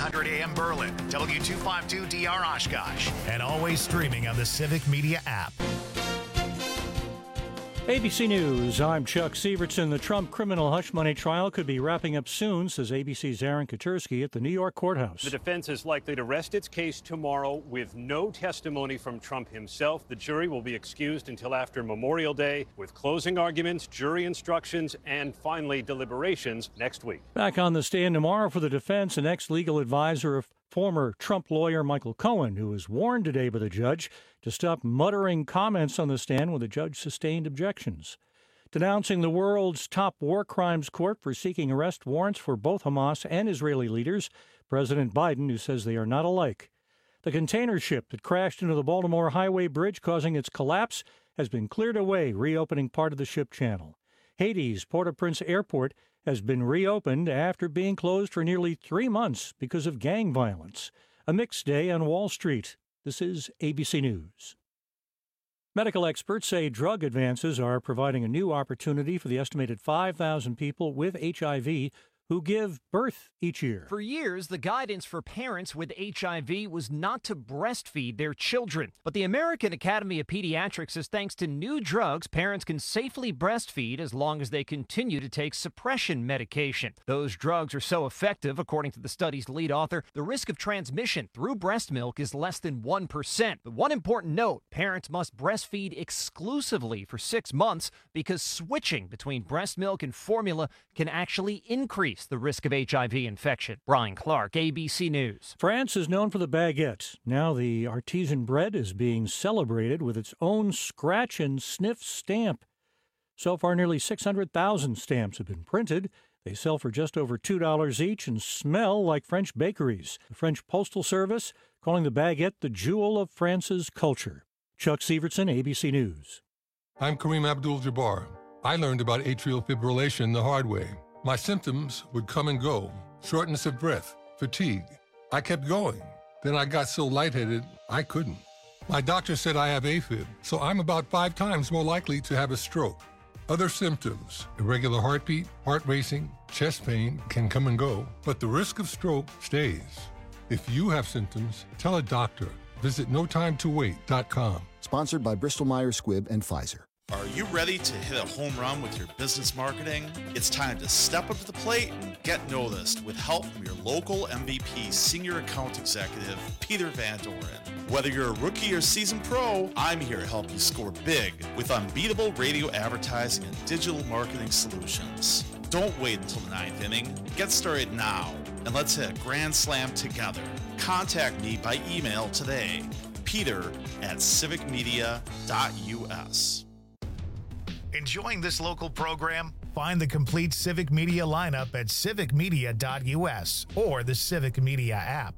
900 AM Berlin, W252DR Oshkosh, and always streaming on the Civic Media app. ABC News, I'm Chuck Sievertson. The Trump criminal hush money trial could be wrapping up soon, says ABC's Aaron Katersky at the New York courthouse. The defense is likely to rest its case tomorrow with no testimony from Trump himself. The jury will be excused until after Memorial Day, with closing arguments, jury instructions, and finally deliberations next week. Back on the stand tomorrow for the defense, an ex-legal advisor of former Trump lawyer Michael Cohen, who was warned today by the judge to stop muttering comments on the stand when the judge sustained objections. Denouncing the world's top war crimes court for seeking arrest warrants for both Hamas and Israeli leaders, President Biden, who says they are not alike. The container ship that crashed into the Baltimore Highway Bridge, causing its collapse, has been cleared away, reopening part of the ship channel. Haiti's Port-au-Prince Airport has been reopened after being closed for nearly 3 months because of gang violence. A mixed day on Wall Street. This is ABC News. Medical experts say drug advances are providing a new opportunity for the estimated 5,000 people with HIV who give birth each year. For years, the guidance for parents with HIV was not to breastfeed their children. But the American Academy of Pediatrics says thanks to new drugs, parents can safely breastfeed as long as they continue to take suppression medication. Those drugs are so effective, according to the study's lead author, the risk of transmission through breast milk is less than 1%. But one important note, parents must breastfeed exclusively for 6 months because switching between breast milk and formula can actually increase the risk of HIV infection. Brian Clark, ABC News. France is known for the baguette. Now the artisan bread is being celebrated with its own scratch and sniff stamp. So far, nearly 600,000 stamps have been printed. They sell for just over $2 each and smell like French bakeries. The French Postal Service calling the baguette the jewel of France's culture. Chuck Sievertson, ABC News. I'm Kareem Abdul-Jabbar. I learned about atrial fibrillation the hard way. My symptoms would come and go, shortness of breath, fatigue. I kept going. Then I got so lightheaded, I couldn't. My doctor said I have AFib, so I'm about 5 times more likely to have a stroke. Other symptoms, irregular heartbeat, heart racing, chest pain can come and go, but the risk of stroke stays. If you have symptoms, tell a doctor. Visit notimetowait.com. Sponsored by Bristol-Myers Squibb and Pfizer. Are you ready to hit a home run with your business marketing? It's time to step up to the plate and get noticed with help from your local MVP Senior Account Executive, Peter Van Doren. Whether you're a rookie or seasoned pro, I'm here to help you score big with unbeatable radio advertising and digital marketing solutions. Don't wait until the 9th inning. Get started now, and let's hit a grand slam together. Contact me by email today, peter@civicmedia.us. Enjoying this local program? Find the complete Civic Media lineup at civicmedia.us or the Civic Media app.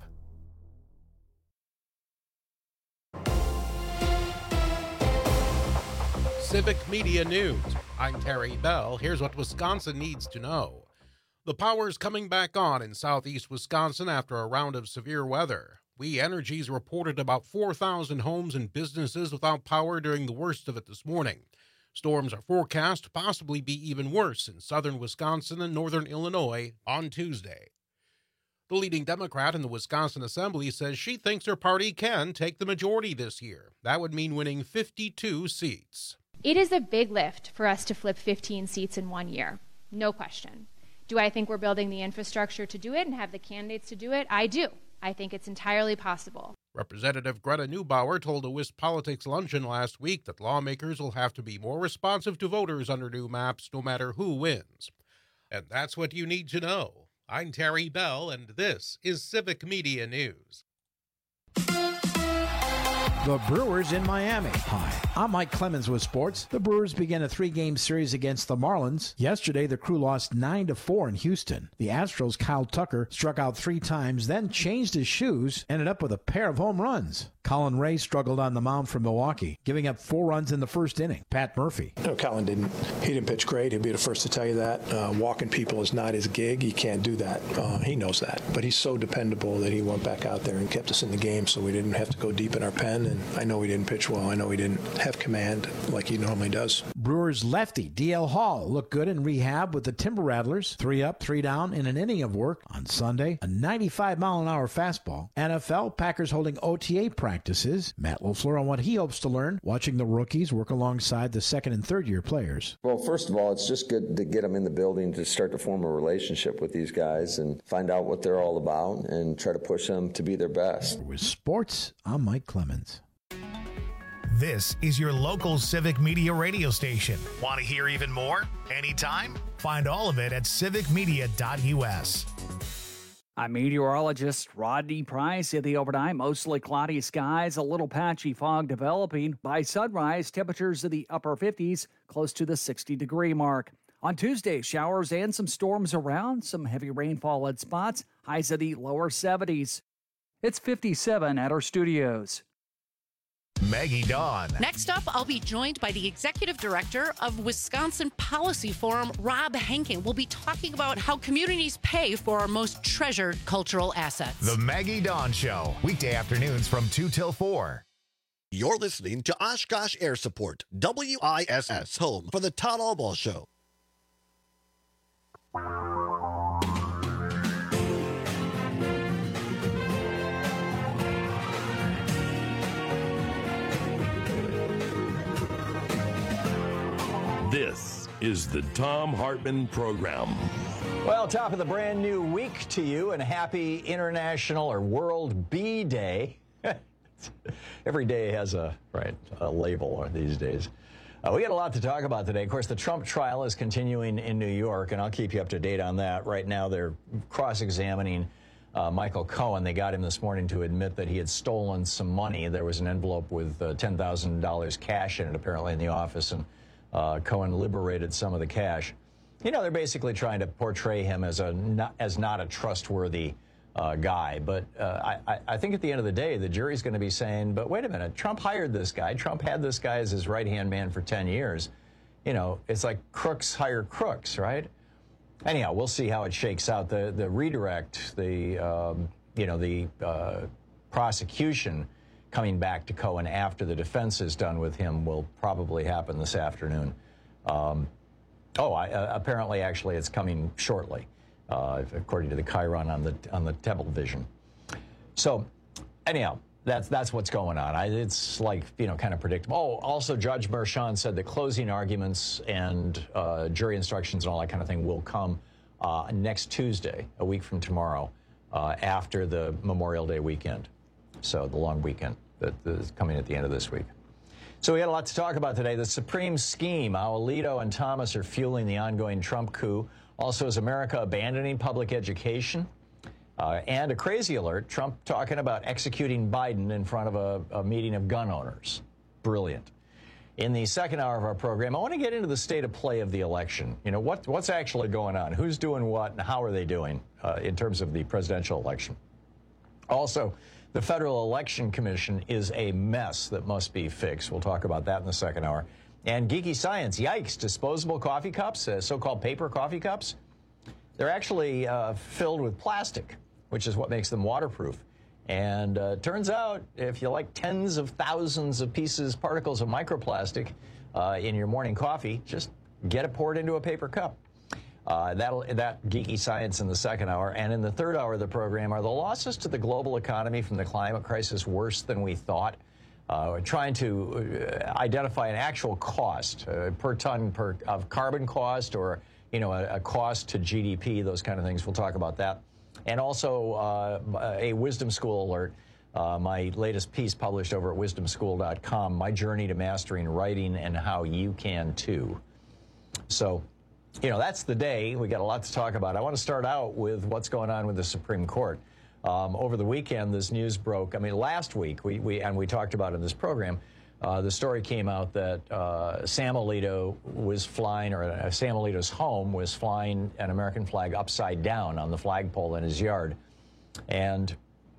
Civic Media News. I'm Terry Bell. Here's what Wisconsin needs to know. The power's coming back on in southeast Wisconsin after a round of severe weather. We Energies reported about 4,000 homes and businesses without power during the worst of it this morning. Storms are forecast to possibly be even worse in southern Wisconsin and northern Illinois on Tuesday. The leading Democrat in the Wisconsin Assembly says she thinks her party can take the majority this year. That would mean winning 52 seats. It is a big lift for us to flip 15 seats in 1 year. No question. Do I think we're building the infrastructure to do it and have the candidates to do it? I do. I think it's entirely possible. Representative Greta Neubauer told a WISP Politics luncheon last week that lawmakers will have to be more responsive to voters under new maps no matter who wins. And that's what you need to know. I'm Terry Bell, and this is Civic Media News. The Brewers in Miami. Hi, I'm Mike Clemens with sports. The Brewers began a 3-game series against the Marlins. Yesterday, the crew lost 9-4 in Houston. The Astros' Kyle Tucker struck out 3 times, then changed his shoes, ended up with a pair of home runs. Colin Ray struggled on the mound for Milwaukee, giving up 4 runs in the first inning. Pat Murphy. No, Colin didn't pitch great. He'll be the first to tell you that. Walking people is not his gig. He can't do that. He knows that. But he's so dependable that he went back out there and kept us in the game so we didn't have to go deep in our pen. And I know he didn't pitch well. I know he didn't have command like he normally does. Brewers lefty D.L. Hall looked good in rehab with the Timber Rattlers. 3 up, 3 down in an inning of work on Sunday. A 95-mile-an-hour fastball. NFL, Packers holding OTA practices. Matt LaFleur on what he hopes to learn, watching the rookies work alongside the second and third year players. Well, first of all, it's just good to get them in the building to start to form a relationship with these guys and find out what they're all about and try to push them to be their best. With sports, I'm Mike Clemens. This is your local Civic Media radio station. Want to hear even more? Anytime? Find all of it at civicmedia.us. I'm meteorologist Rodney Price. In the overnight, mostly cloudy skies, a little patchy fog developing. By sunrise, temperatures in the upper 50s, close to the 60-degree mark. On Tuesday, showers and some storms around, some heavy rainfall at spots, highs in the lower 70s. It's 57 at our studios. Maggie Dawn. Next up, I'll be joined by the Executive Director of Wisconsin Policy Forum, Rob Henkin. We'll be talking about how communities pay for our most treasured cultural assets. The Maggie Dawn Show, weekday afternoons from 2 till 4. You're listening to Oshkosh Air Support, WISS, home for the Todd Albaugh Show. This is the Thom Hartmann Program. Well, top of the brand new week to you, and happy International or World Bee Day. Every day has a label these days. We got a lot to talk about today. Of course, the Trump trial is continuing in New York, and I'll keep you up to date on that. Right now, they're cross-examining Michael Cohen. They got him this morning to admit that he had stolen some money. There was an envelope with $10,000 cash in it, apparently, in the office, and Cohen liberated some of the cash. You know, they're basically trying to portray him as not a trustworthy guy. But I think at the end of the day, the jury's going to be saying, but wait a minute, Trump hired this guy. Trump had this guy as his right-hand man for 10 years. You know, it's like crooks hire crooks, right? Anyhow, we'll see how it shakes out. The redirect, the prosecution coming back to Cohen after the defense is done with him will probably happen this afternoon. Apparently, actually, it's coming shortly, according to the Chiron on the television. So, anyhow, that's what's going on. It's like, kind of predictable. Oh, also, Judge Merchan said the closing arguments and jury instructions and all that kind of thing will come next Tuesday, a week from tomorrow, after the Memorial Day weekend. So the long weekend that is coming at the end of this week. So we had a lot to talk about today. The Supreme scheme, how Alito and Thomas are fueling the ongoing Trump coup. Also, is America abandoning public education? And a crazy alert, Trump talking about executing Biden in front of a meeting of gun owners. Brilliant. In the second hour of our program, I want to get into the state of play of the election. You know, what's actually going on? Who's doing what and how are they doing in terms of the presidential election? Also, the Federal Election Commission is a mess that must be fixed. We'll talk about that in the second hour. And geeky science, yikes, disposable coffee cups, so-called paper coffee cups, they're actually filled with plastic, which is what makes them waterproof. And turns out, if you like tens of thousands of particles of microplastic in your morning coffee, just get it poured into a paper cup. That geeky science in the second hour. And in the third hour of the program, are the losses to the global economy from the climate crisis worse than we thought? We're trying to identify an actual cost per ton of carbon cost, or a cost to GDP, those kind of things. We'll talk about that. And also a Wisdom School alert. My latest piece published over at wisdomschool.com, my journey to mastering writing and how you can too. So, that's the day. We got a lot to talk about. I want to start out with what's going on with the Supreme Court. Over the weekend, this news broke. Last week, we talked about it in this program, the story came out that Sam Alito was flying, or Sam Alito's home was flying an American flag upside down on the flagpole in his yard. And,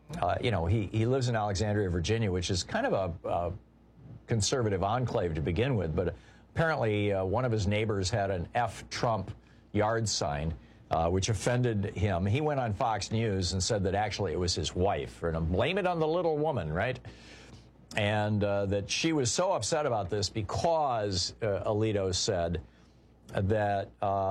he lives in Alexandria, Virginia, which is kind of a conservative enclave to begin with, but apparently one of his neighbors had an F Trump yard sign, which offended him. He went on Fox News and said that actually it was his wife, and blame it on the little woman, right? and that she was so upset about this because Alito said that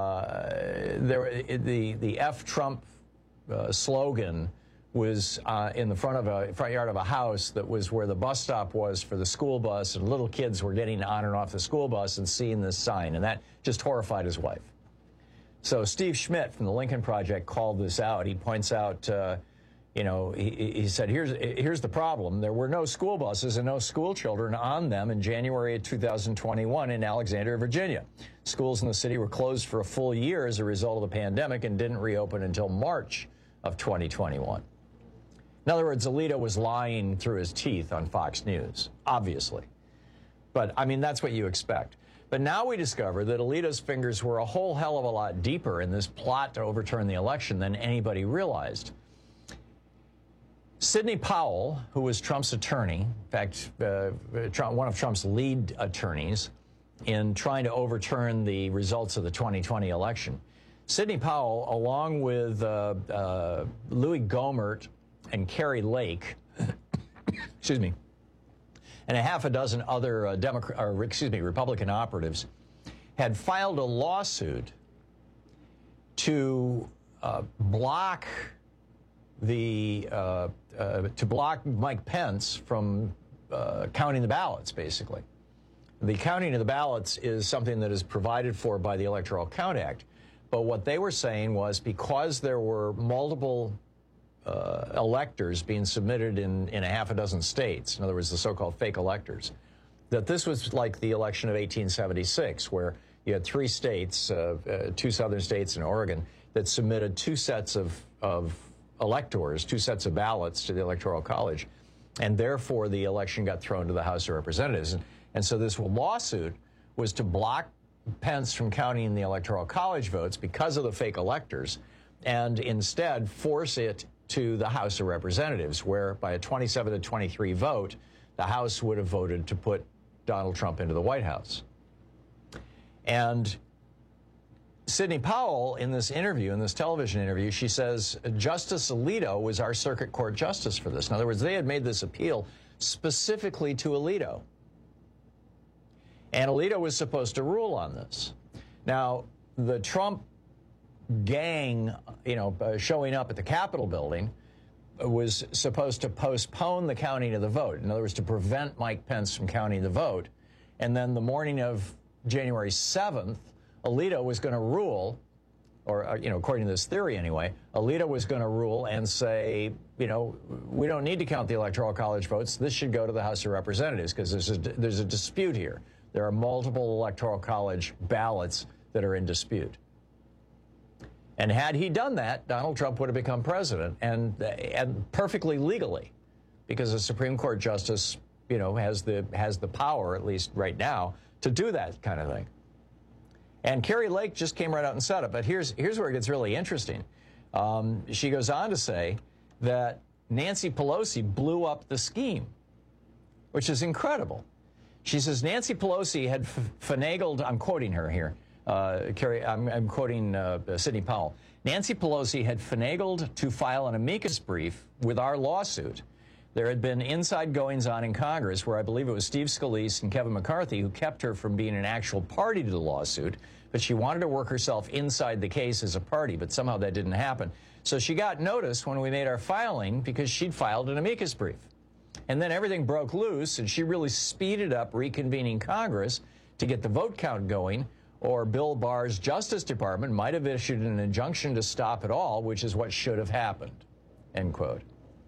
the F Trump slogan was in the front yard of a house that was where the bus stop was for the school bus, and little kids were getting on and off the school bus and seeing this sign, and that just horrified his wife. So Steve Schmidt from the Lincoln Project called this out. He points out, he said, here's the problem. There were no school buses and no school children on them in January of 2021 in Alexandria, Virginia. Schools in the city were closed for a full year as a result of the pandemic and didn't reopen until March of 2021. In other words, Alito was lying through his teeth on Fox News, obviously. But, I mean, that's what you expect. But now we discover that Alito's fingers were a whole hell of a lot deeper in this plot to overturn the election than anybody realized. Sidney Powell, who was Trump's attorney, in fact, one of Trump's lead attorneys in trying to overturn the results of the 2020 election, Sidney Powell, along with Louis Gohmert and Kari Lake, excuse me, and a half a dozen other Republican operatives, had filed a lawsuit to block Mike Pence from counting the ballots, basically. The counting of the ballots is something that is provided for by the Electoral Count Act. But what they were saying was because there were multiple electors being submitted in a half a dozen states, in other words, the so-called fake electors, that this was like the election of 1876, where you had 3 states, 2 southern states and Oregon, that submitted 2 sets of electors, 2 sets of ballots to the Electoral College, and therefore the election got thrown to the House of Representatives. And so this lawsuit was to block Pence from counting the Electoral College votes because of the fake electors, and instead force it to the House of Representatives, where by a 27-23 vote, the House would have voted to put Donald Trump into the White House. And Sidney Powell, in this interview, in this television interview, she says Justice Alito was our circuit court justice for this. In other words, they had made this appeal specifically to Alito. And Alito was supposed to rule on this. Now, the Trump gang, showing up at the Capitol building was supposed to postpone the counting of the vote. In other words, to prevent Mike Pence from counting the vote. And then the morning of January 7th, Alito was going to rule, or, according to this theory anyway, Alito was going to rule and say, we don't need to count the Electoral College votes. This should go to the House of Representatives because there's a dispute here. There are multiple Electoral College ballots that are in dispute. And had he done that, Donald Trump would have become president, and perfectly legally, because the Supreme Court justice, has the power, at least right now, to do that kind of thing. And Kari Lake just came right out and said it. But here's where it gets really interesting. She goes on to say that Nancy Pelosi blew up the scheme, which is incredible. She says Nancy Pelosi had finagled, I'm quoting her here, I'm quoting Sidney Powell. Nancy Pelosi had finagled to file an amicus brief with our lawsuit. There had been inside goings-on in Congress where I believe it was Steve Scalise and Kevin McCarthy who kept her from being an actual party to the lawsuit, but she wanted to work herself inside the case as a party, but somehow that didn't happen. So she got noticed when we made our filing because she'd filed an amicus brief. And then everything broke loose, and she really speeded up reconvening Congress to get the vote count going, or Bill Barr's Justice Department might have issued an injunction to stop it all, which is what should have happened, end quote.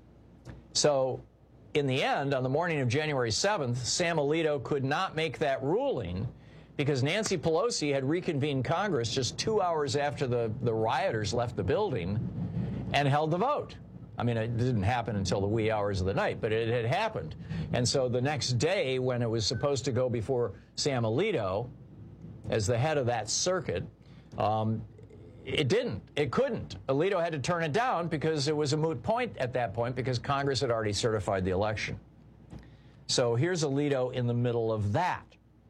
So in the end, on the morning of January 7th, Sam Alito could not make that ruling because Nancy Pelosi had reconvened Congress just 2 hours after the rioters left the building and held the vote. I mean, it didn't happen until the wee hours of the night, but it had happened. And so the next day, when it was supposed to go before Sam Alito as the head of that circuit, it didn't. It couldn't. Alito had to turn it down because it was a moot point at that point because Congress had already certified the election. So here's Alito in the middle of that.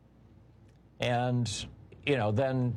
And, then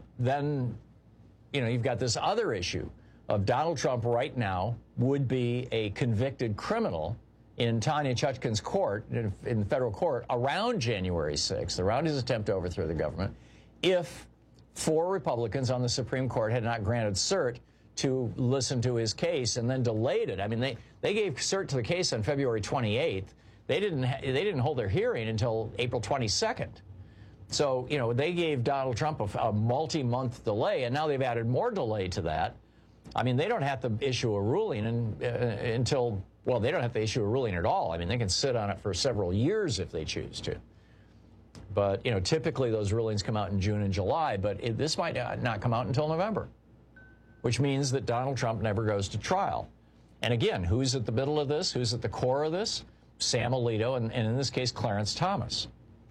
you've got this other issue of Donald Trump right now would be a convicted criminal in Tanya Chutkan's court, in the federal court, around January 6th, around his attempt to overthrow the government, if 4 Republicans on the Supreme Court had not granted cert to listen to his case and then delayed it. I mean, they gave cert to the case on February 28th. They didn't hold their hearing until April 22nd. So, you know, they gave Donald Trump a multi-month delay, and now they've added more delay to that. I mean, they don't have to issue a ruling until, well, they don't have to issue a ruling at all. I mean, they can sit on it for several years if they choose to. But, you know, typically those rulings come out in June and July, but this might not come out until November, which means that Donald Trump never goes to trial. And again, who's at the middle of this? Who's at the core of this? Sam Alito, and in this case, Clarence Thomas.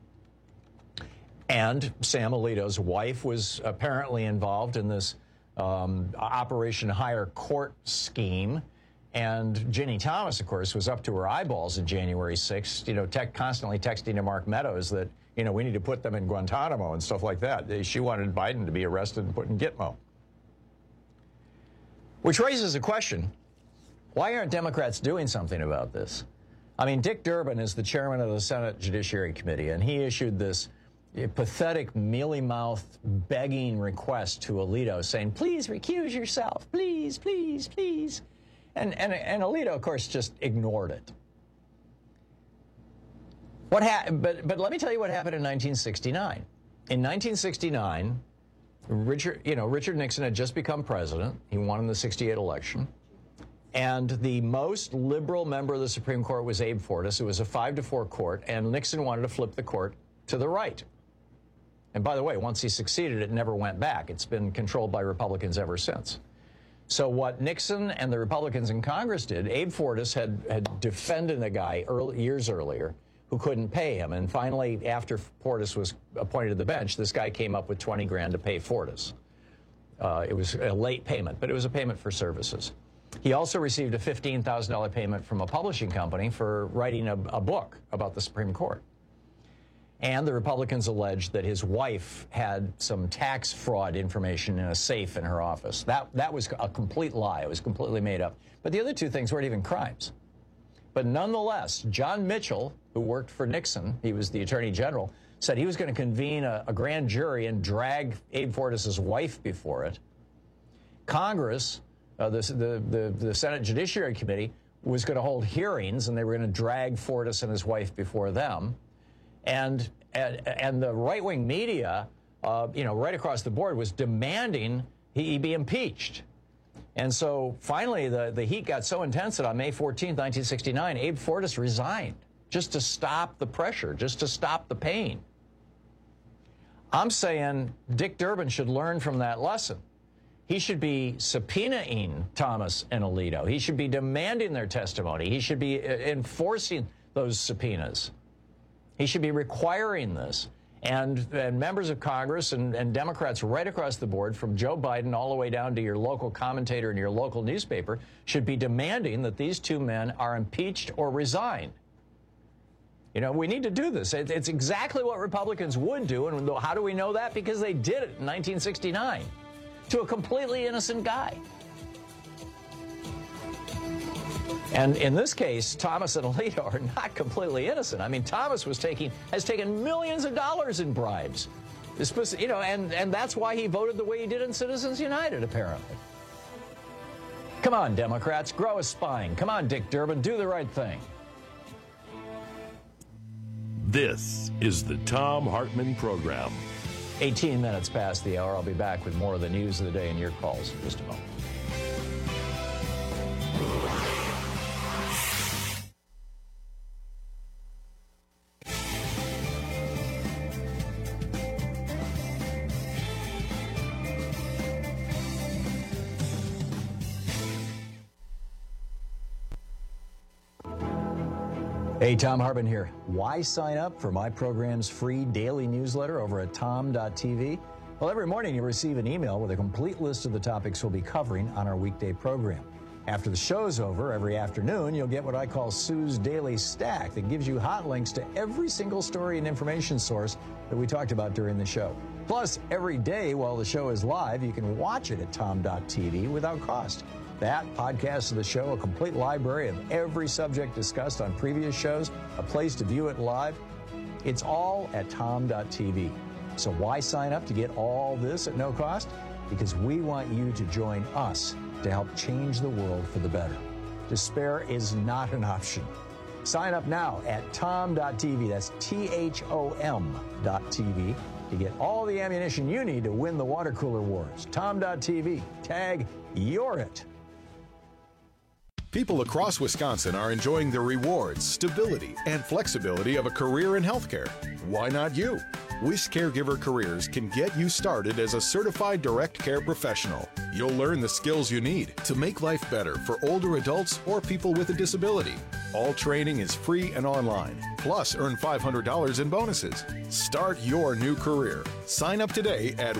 And Sam Alito's wife was apparently involved in this Operation Higher Court scheme. And Ginny Thomas, of course, was up to her eyeballs in January 6th, you know, constantly texting to Mark Meadows that, you know, we need to put them in Guantanamo and stuff like that. She wanted Biden to be arrested and put in Gitmo. Which raises a question. Why aren't Democrats doing something about this? I mean, Dick Durbin is the chairman of the Senate Judiciary Committee, and he issued this pathetic, mealy-mouthed, begging request to Alito saying, please recuse yourself, please, please, please. And Alito, of course, just ignored it. But let me tell you what happened in 1969. In 1969, Richard Nixon had just become president. He won in the 68 election. And the most liberal member of the Supreme Court was Abe Fortas. It was a 5-4 court, and Nixon wanted to flip the court to the right. And by the way, once he succeeded, it never went back. It's been controlled by Republicans ever since. So what Nixon and the Republicans in Congress did, Abe Fortas had defended a guy years earlier who couldn't pay him. And finally, after Fortas was appointed to the bench, this guy came up with $20,000 to pay Fortas. It was a late payment, but it was a payment for services. He also received a $15,000 payment from a publishing company for writing a book about the Supreme Court. And the Republicans alleged that his wife had some tax fraud information in a safe in her office. That was a complete lie. It was completely made up. But the other two things weren't even crimes. But nonetheless, John Mitchell, who worked for Nixon, he was the Attorney General, said he was going to convene a grand jury and drag Abe Fortas' wife before it. Congress, the Senate Judiciary Committee, was going to hold hearings, and they were going to drag Fortas and his wife before them. And the right-wing media, right across the board, was demanding he be impeached. And so finally, the heat got so intense that on May 14th, 1969, Abe Fortas resigned just to stop the pressure, just to stop the pain. I'm saying Dick Durbin should learn from that lesson. He should be subpoenaing Thomas and Alito. He should be demanding their testimony. He should be enforcing those subpoenas. He should be requiring this. And members of Congress and Democrats right across the board, from Joe Biden all the way down to your local commentator and your local newspaper, should be demanding that these two men are impeached or resign. You know, we need to do this. It's exactly what Republicans would do. And how do we know that? Because they did it in 1969 to a completely innocent guy. And in this case, Thomas and Alito are not completely innocent. I mean, Thomas has taken millions of dollars in bribes. And that's why he voted the way he did in Citizens United, apparently. Come on, Democrats, grow a spine. Come on, Dick Durbin, do the right thing. This is the Thom Hartmann Program. 18 minutes past the hour. I'll be back with more of the news of the day and your calls in just a moment. Hey, Thom Hartmann here. Why sign up for my program's free daily newsletter over at thom.tv? Well, every morning you'll receive an email with a complete list of the topics we'll be covering on our weekday program. After the show's over, every afternoon, you'll get what I call Sue's Daily Stack that gives you hot links to every single story and information source that we talked about during the show. Plus, every day while the show is live, you can watch it at thom.tv without cost. that, podcasts of the show, a complete library of every subject discussed on previous shows, a place to view it live. It's all at tom.tv. So why sign up to get all this at no cost? Because we want you to join us to help change the world for the better. Despair is not an option. Sign up now at tom.tv. That's THOM.tv to get all the ammunition you need to win the water cooler wars. Tom.tv. Tag You're It. People across Wisconsin are enjoying the rewards, stability, and flexibility of a career in healthcare. Why not you? WIS Caregiver Careers can get you started as a certified direct care professional. You'll learn the skills you need to make life better for older adults or people with a disability. All training is free and online. Plus, earn $500 in bonuses. Start your new career. Sign up today at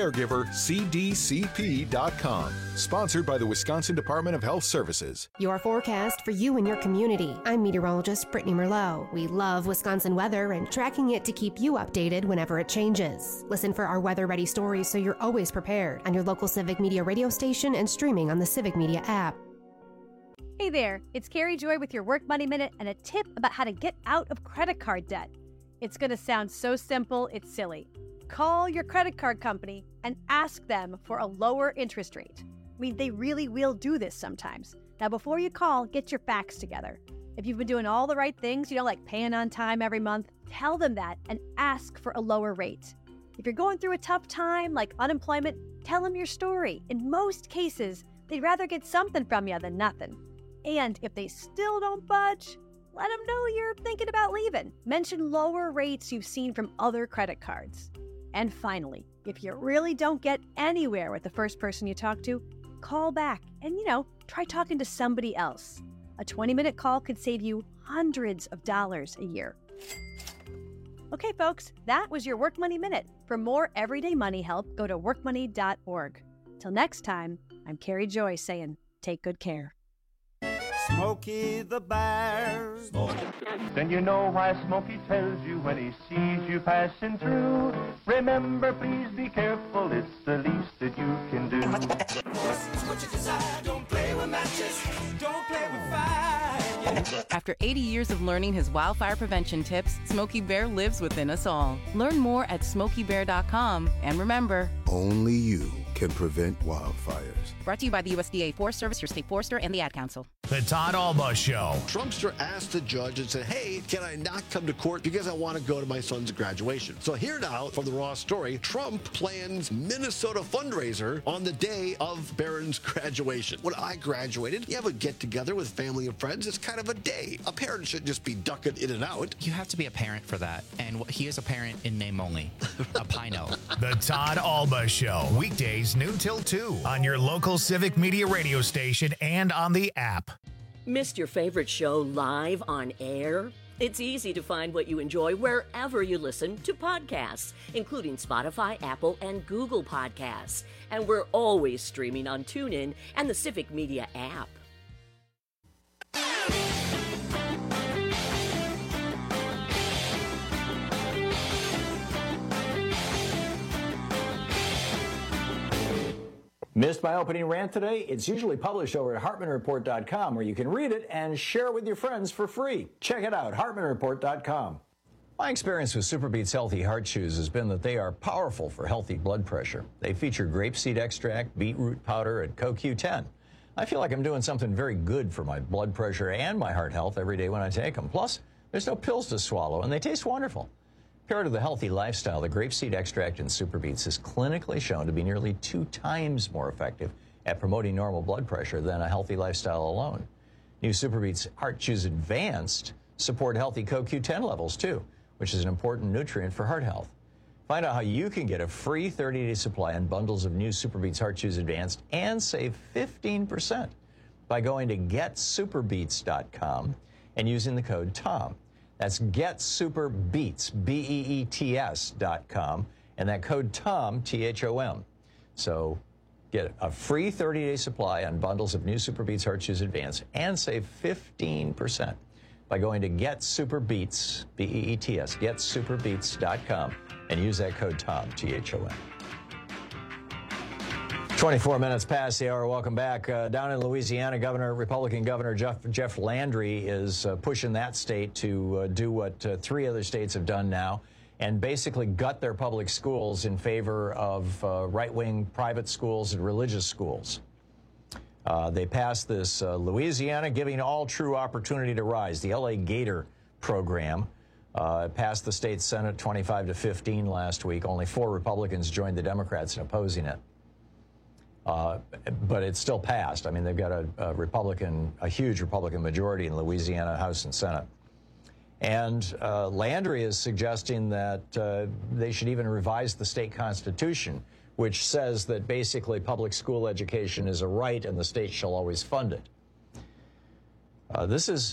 WisCaregiverCDCP.com. Sponsored by the Wisconsin Department of Health Services. Your forecast for you and your community. I'm meteorologist Brittany Merlot. We love Wisconsin weather and tracking it to keep you updated whenever it changes. Listen for our weather-ready stories so you're always prepared on your local Civic Media radio station and streaming on the Civic Media app. Hey there, it's Carrie Joy with your Work Money Minute and a tip about how to get out of credit card debt. It's going to sound so simple, it's silly. Call your credit card company and ask them for a lower interest rate. I mean, they really will do this sometimes. Now, before you call, get your facts together. If you've been doing all the right things, like paying on time every month, tell them that and ask for a lower rate. If you're going through a tough time, like unemployment, tell them your story. In most cases, they'd rather get something from you than nothing. And if they still don't budge, let them know you're thinking about leaving. Mention lower rates you've seen from other credit cards. And finally, if you really don't get anywhere with the first person you talk to, call back and, try talking to somebody else. A 20-minute call could save you hundreds of dollars a year. Okay, folks, that was your Work Money Minute. For more everyday money help, go to workmoney.org. Till next time, I'm Carrie Joy saying, take good care. Smokey the Bear. Then you know why Smokey tells you when he sees you passing through. Remember, please be careful, it's the least that you can do. What you desire, don't play with matches, don't play with fire. After 80 years of learning his wildfire prevention tips, Smokey Bear lives within us all. Learn more at SmokeyBear.com. And remember, only you can prevent wildfires. Brought to you by the USDA Forest Service, your state forester, and the Ad Council. The Todd Alba Show. Trumpster asked the judge and said, hey, can I not come to court because I want to go to my son's graduation? So here now from the Raw story, Trump plans Minnesota fundraiser on the day of Barron's graduation. When I graduated, you have a get-together with family and friends. It's kind of a day. A parent should just be ducking in and out. You have to be a parent for that. And he is a parent in name only. A Pino. The Todd Alba Show. Weekdays noon till 2 on your local Civic Media radio station and on the app. Missed your favorite show live on air? It's easy to find what you enjoy wherever you listen to podcasts, including Spotify, Apple, and Google Podcasts. And we're always streaming on TuneIn and the Civic Media app. Missed my opening rant today? It's usually published over at HartmanReport.com, where you can read it and share it with your friends for free. Check it out, HartmanReport.com. My experience with SuperBeets Healthy Heart Chews has been that they are powerful for healthy blood pressure. They feature grapeseed extract, beetroot powder, and CoQ10. I feel like I'm doing something very good for my blood pressure and my heart health every day when I take them. Plus, there's no pills to swallow, and they taste wonderful. Paired with a healthy lifestyle, the grapeseed extract in SuperBeets is clinically shown to be nearly 2 times more effective at promoting normal blood pressure than a healthy lifestyle alone. New SuperBeets Heart Chews Advanced support healthy CoQ10 levels too, which is an important nutrient for heart health. Find out how you can get a free 30-day supply on bundles of new SuperBeets Heart Chews Advanced and save 15% by going to getsuperbeets.com and using the code TOM. That's GetSuperBeets, BEETS.com, and that code TOM, THOM. So get a free 30-day supply on bundles of new SuperBeets Heart Chews Advanced and save 15% by going to GetSuperBeets, BEETS, GetSuperBeets.com, and use that code TOM, THOM. 24 minutes past the hour. Welcome back. Down in Louisiana, Republican Governor Jeff Landry is pushing that state to do what 3 other states have done now, and basically gut their public schools in favor of right-wing private schools and religious schools. They passed this Louisiana Giving All True Opportunity to Rise, the LA Gator program. Passed the state Senate 25-15 last week. Only 4 Republicans joined the Democrats in opposing it. But it's still passed. I mean, they've got a huge Republican majority in Louisiana House and Senate. And Landry is suggesting that they should even revise the state constitution, which says that basically public school education is a right and the state shall always fund it. This is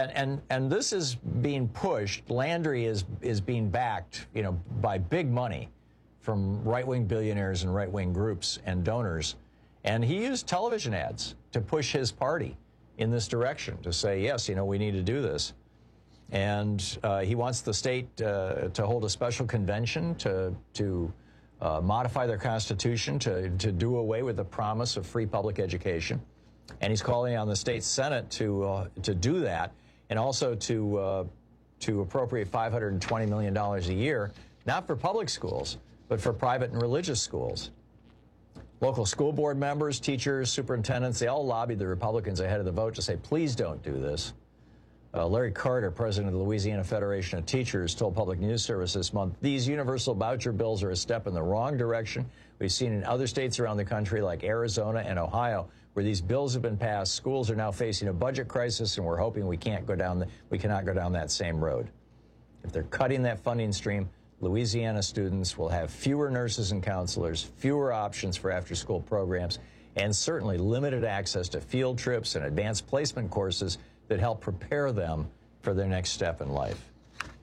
being pushed. Landry is being backed, by big money from right-wing billionaires and right-wing groups and donors. And he used television ads to push his party in this direction, to say, yes, we need to do this. And he wants the state to hold a special convention to modify their constitution, to do away with the promise of free public education. And he's calling on the state Senate to do that, and also to appropriate $520 million a year, not for public schools, but for private and religious schools. Local school board members, teachers, superintendents, they all lobbied the Republicans ahead of the vote to say, please don't do this. Larry Carter, president of the Louisiana Federation of Teachers, told Public News Service this month, these universal voucher bills are a step in the wrong direction. We've seen in other states around the country like Arizona and Ohio, where these bills have been passed, schools are now facing a budget crisis, and we're hoping we cannot go down that same road. If they're cutting that funding stream, Louisiana students will have fewer nurses and counselors, fewer options for after-school programs, and certainly limited access to field trips and advanced placement courses that help prepare them for their next step in life.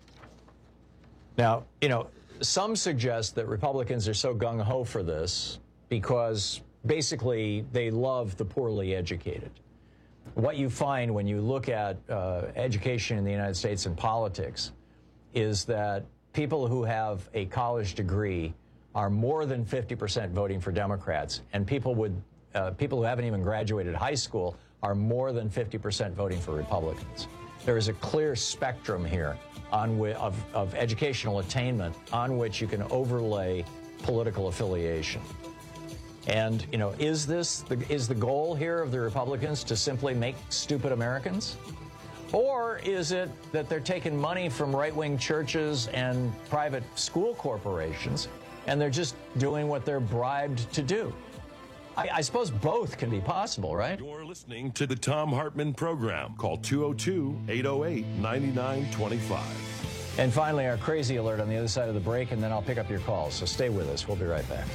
Now, some suggest that Republicans are so gung-ho for this because basically they love the poorly educated. What you find when you look at education in the United States and politics is that people who have a college degree are more than 50% voting for Democrats, and people who haven't even graduated high school are more than 50% voting for Republicans. There is a clear spectrum here of educational attainment on which you can overlay political affiliation. And, is the goal here of the Republicans to simply make stupid Americans? Or is it that they're taking money from right-wing churches and private school corporations, and they're just doing what they're bribed to do? I suppose both can be possible, right? You're listening to the Thom Hartmann Program. Call 202-808-9925. And finally, our crazy alert on the other side of the break, and then I'll pick up your calls. So stay with us. We'll be right back.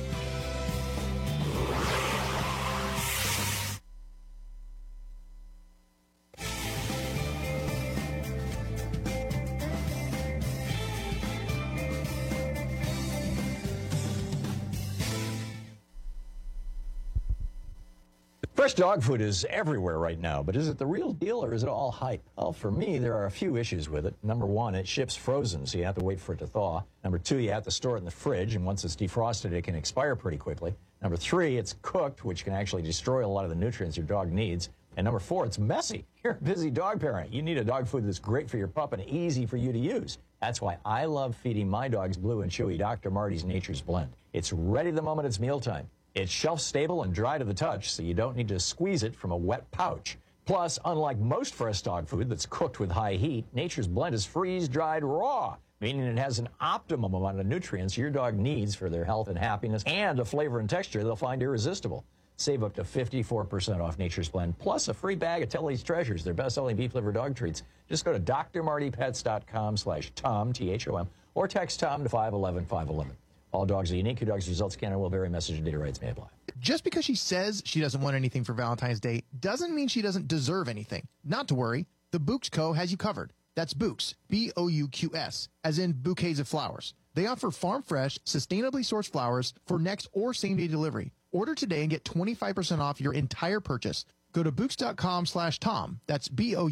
Fresh dog food is everywhere right now, but is it the real deal or is it all hype? Well, for me, there are a few issues with it. Number one, it ships frozen, so you have to wait for it to thaw. Number two, you have to store it in the fridge, and once it's defrosted, it can expire pretty quickly. Number three, it's cooked, which can actually destroy a lot of the nutrients your dog needs. And number four, it's messy. You're a busy dog parent. You need a dog food that's great for your pup and easy for you to use. That's why I love feeding my dogs Blue and Chewy Dr. Marty's Nature's Blend. It's ready the moment it's mealtime. It's shelf-stable and dry to the touch, so you don't need to squeeze it from a wet pouch. Plus, unlike most fresh dog food that's cooked with high heat, Nature's Blend is freeze-dried raw, meaning it has an optimum amount of nutrients your dog needs for their health and happiness, and a flavor and texture they'll find irresistible. Save up to 54% off Nature's Blend, plus a free bag of Telly's Treasures, their best-selling beef liver dog treats. Just go to drmartypets.com/Tom, T-H-O-M, or text Tom to 511-511. All dogs are unique. Your dog's results can and will vary. Message and data rates may apply. Just because she says she doesn't want anything for Valentine's Day doesn't mean she doesn't deserve anything. Not to worry, the Bouqs Co. has you covered. That's Bouqs, B-O-U-Q-S, as in bouquets of flowers. They offer farm-fresh, sustainably sourced flowers for next or same-day delivery. Order today and get 25% off your entire purchase. Go to Bouqs.com/Tom. That's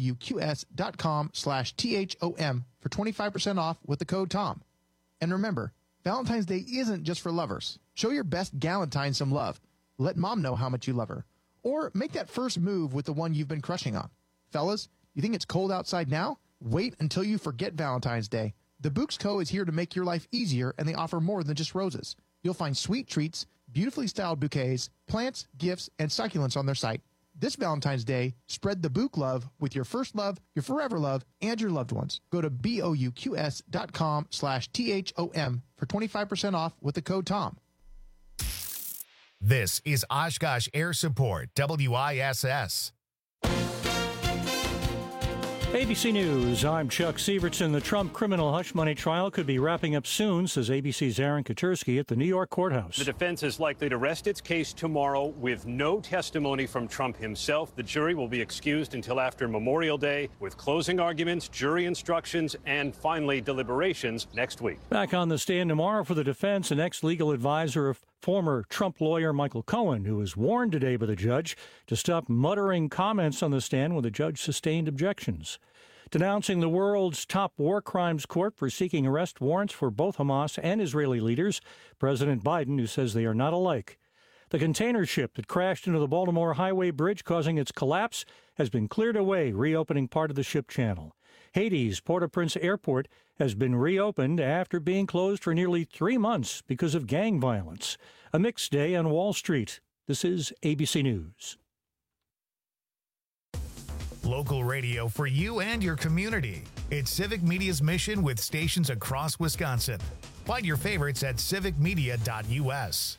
BOUQS.com/THOM for 25% off with the code TOM. And remember, Valentine's Day isn't just for lovers. Show your best galentine some love. Let mom know how much you love her. Or make that first move with the one you've been crushing on. Fellas, you think it's cold outside now? Wait until you forget Valentine's Day. The Books Co. is here to make your life easier, and they offer more than just roses. You'll find sweet treats, beautifully styled bouquets, plants, gifts, and succulents on their site. This Valentine's Day, spread the Book love with your first love, your forever love, and your loved ones. Go to BOUQS.com/THOM for 25% off with the code TOM. This is Oshkosh Air Support, WISS. ABC News, I'm Chuck Sievertson. The Trump criminal hush money trial could be wrapping up soon, says ABC's Aaron Katursky at the New York courthouse. The defense is likely to rest its case tomorrow with no testimony from Trump himself. The jury will be excused until after Memorial Day, with closing arguments, jury instructions, and finally deliberations next week. Back on the stand tomorrow for the defense, an ex-legal advisor of former Trump lawyer Michael Cohen, who was warned today by the judge to stop muttering comments on the stand when the judge sustained objections. Denouncing the world's top war crimes court for seeking arrest warrants for both Hamas and Israeli leaders, President Biden, who says they are not alike. The container ship that crashed into the Baltimore Highway Bridge, causing its collapse, has been cleared away, reopening part of the ship channel. Haiti's Port-au-Prince Airport has been reopened after being closed for nearly 3 months because of gang violence. A mixed day on Wall Street. This is ABC News. Local radio for you and your community. It's Civic Media's mission with stations across Wisconsin. Find your favorites at civicmedia.us.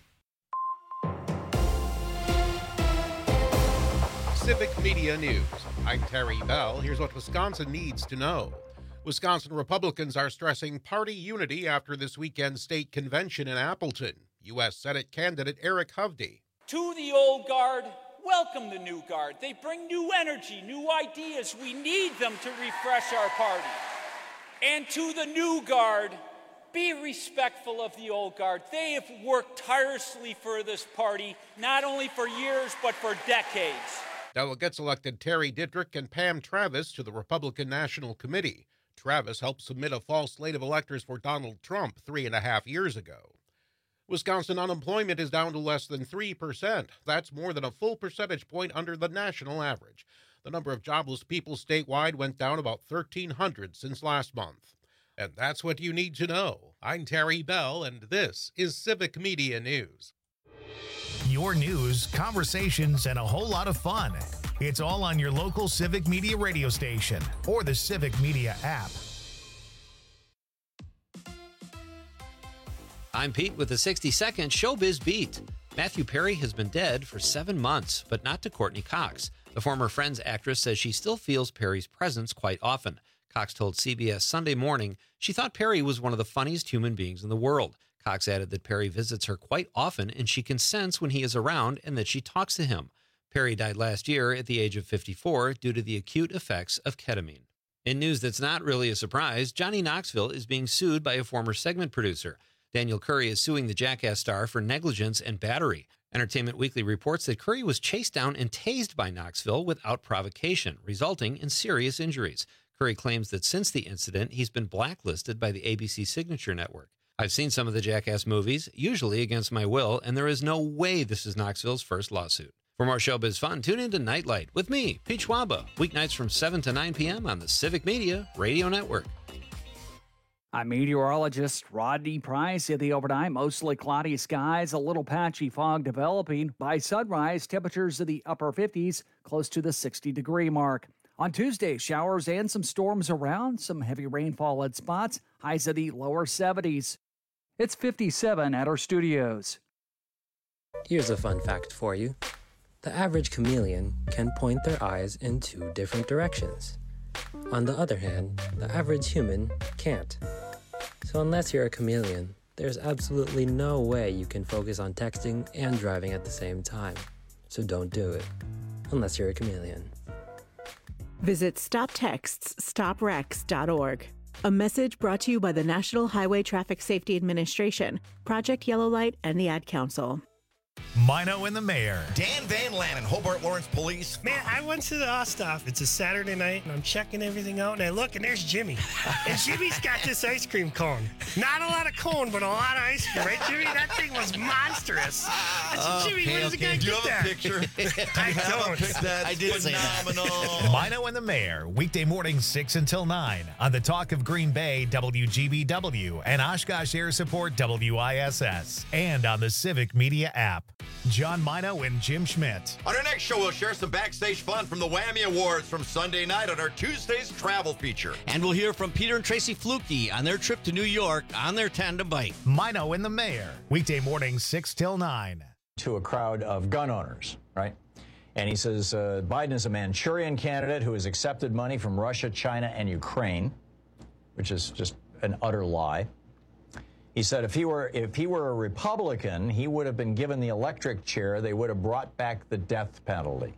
Civic Media News. I'm Terry Bell. Here's what Wisconsin needs to know. Wisconsin Republicans are stressing party unity after this weekend's state convention in Appleton. U.S. Senate candidate Eric Hovde. To the old guard, welcome the new guard. They bring new energy, new ideas. We need them to refresh our party. And to the new guard, be respectful of the old guard. They have worked tirelessly for this party, not only for years, but for decades. Delegates elected Terry Dittrich and Pam Travis to the Republican National Committee. Travis helped submit a false slate of electors for Donald Trump 3.5 years ago. Wisconsin unemployment is down to less than 3%. That's more than a full percentage point under the national average. The number of jobless people statewide went down about 1,300 since last month. And that's what you need to know. I'm Terry Bell, and this is Civic Media News. Your news, conversations, and a whole lot of fun. It's all on your local Civic Media radio station or the Civic Media app. I'm Pete with the 60-second Showbiz Beat. Matthew Perry has been dead for 7 months, but not to Courtney Cox. The former Friends actress says she still feels Perry's presence quite often. Cox told CBS Sunday Morning she thought Perry was one of the funniest human beings in the world. Cox added that Perry visits her quite often and she can sense when he is around and that she talks to him. Perry died last year at the age of 54 due to the acute effects of ketamine. In news that's not really a surprise, Johnny Knoxville is being sued by a former segment producer. Daniel Curry is suing the Jackass star for negligence and battery. Entertainment Weekly reports that Curry was chased down and tased by Knoxville without provocation, resulting in serious injuries. Curry claims that since the incident, he's been blacklisted by the ABC Signature Network. I've seen some of the Jackass movies, usually against my will, and there is no way this is Knoxville's first lawsuit. For more showbiz fun, tune in to Nightlight with me, Pete Schwaba, weeknights from 7 to 9 p.m. on the Civic Media Radio Network. I'm meteorologist Rodney Price. In the overnight, mostly cloudy skies, a little patchy fog developing. By sunrise, temperatures in the upper 50s, close to the 60-degree mark. On Tuesday, showers and some storms around, some heavy rainfall at spots, highs in the lower 70s. It's 57 at our studios. Here's a fun fact for you. The average chameleon can point their eyes in 2 different directions. On the other hand, the average human can't. So unless you're a chameleon, there's absolutely no way you can focus on texting and driving at the same time. So don't do it, unless you're a chameleon. Visit StopTextsStopWrecks.org. A message brought to you by the National Highway Traffic Safety Administration, Project Yellow Light, and the Ad Council. Mino and the Mayor. Dan Van Lannen, Hobart Lawrence Police. Man, I went to the Osthoff. It's a Saturday night, and I'm checking everything out, and I look, and there's Jimmy. And Jimmy's got this ice cream cone. Not a lot of cone, but a lot of ice cream, right, Jimmy? That thing was monstrous. I said, Jimmy, where does the guy Do you get have that? a picture? I don't. I did phenomenal. Mino and the Mayor, weekday mornings 6 until 9 on the Talk of Green Bay, WGBW, and Oshkosh Air Support, WISS, and on the Civic Media app. John Mino and Jim Schmidt. On our next show, we'll share some backstage fun from the Whammy Awards from Sunday night on our Tuesday's travel feature. And we'll hear from Peter and Tracy Fluke on their trip to New York on their tandem bike. Mino and the Mayor, weekday mornings 6 till 9. To a crowd of gun owners, right? And he says Biden is a Manchurian candidate who has accepted money from Russia, China, and Ukraine, which is just an utter lie. He said if he were a Republican, he would have been given the electric chair. They would have brought back the death penalty.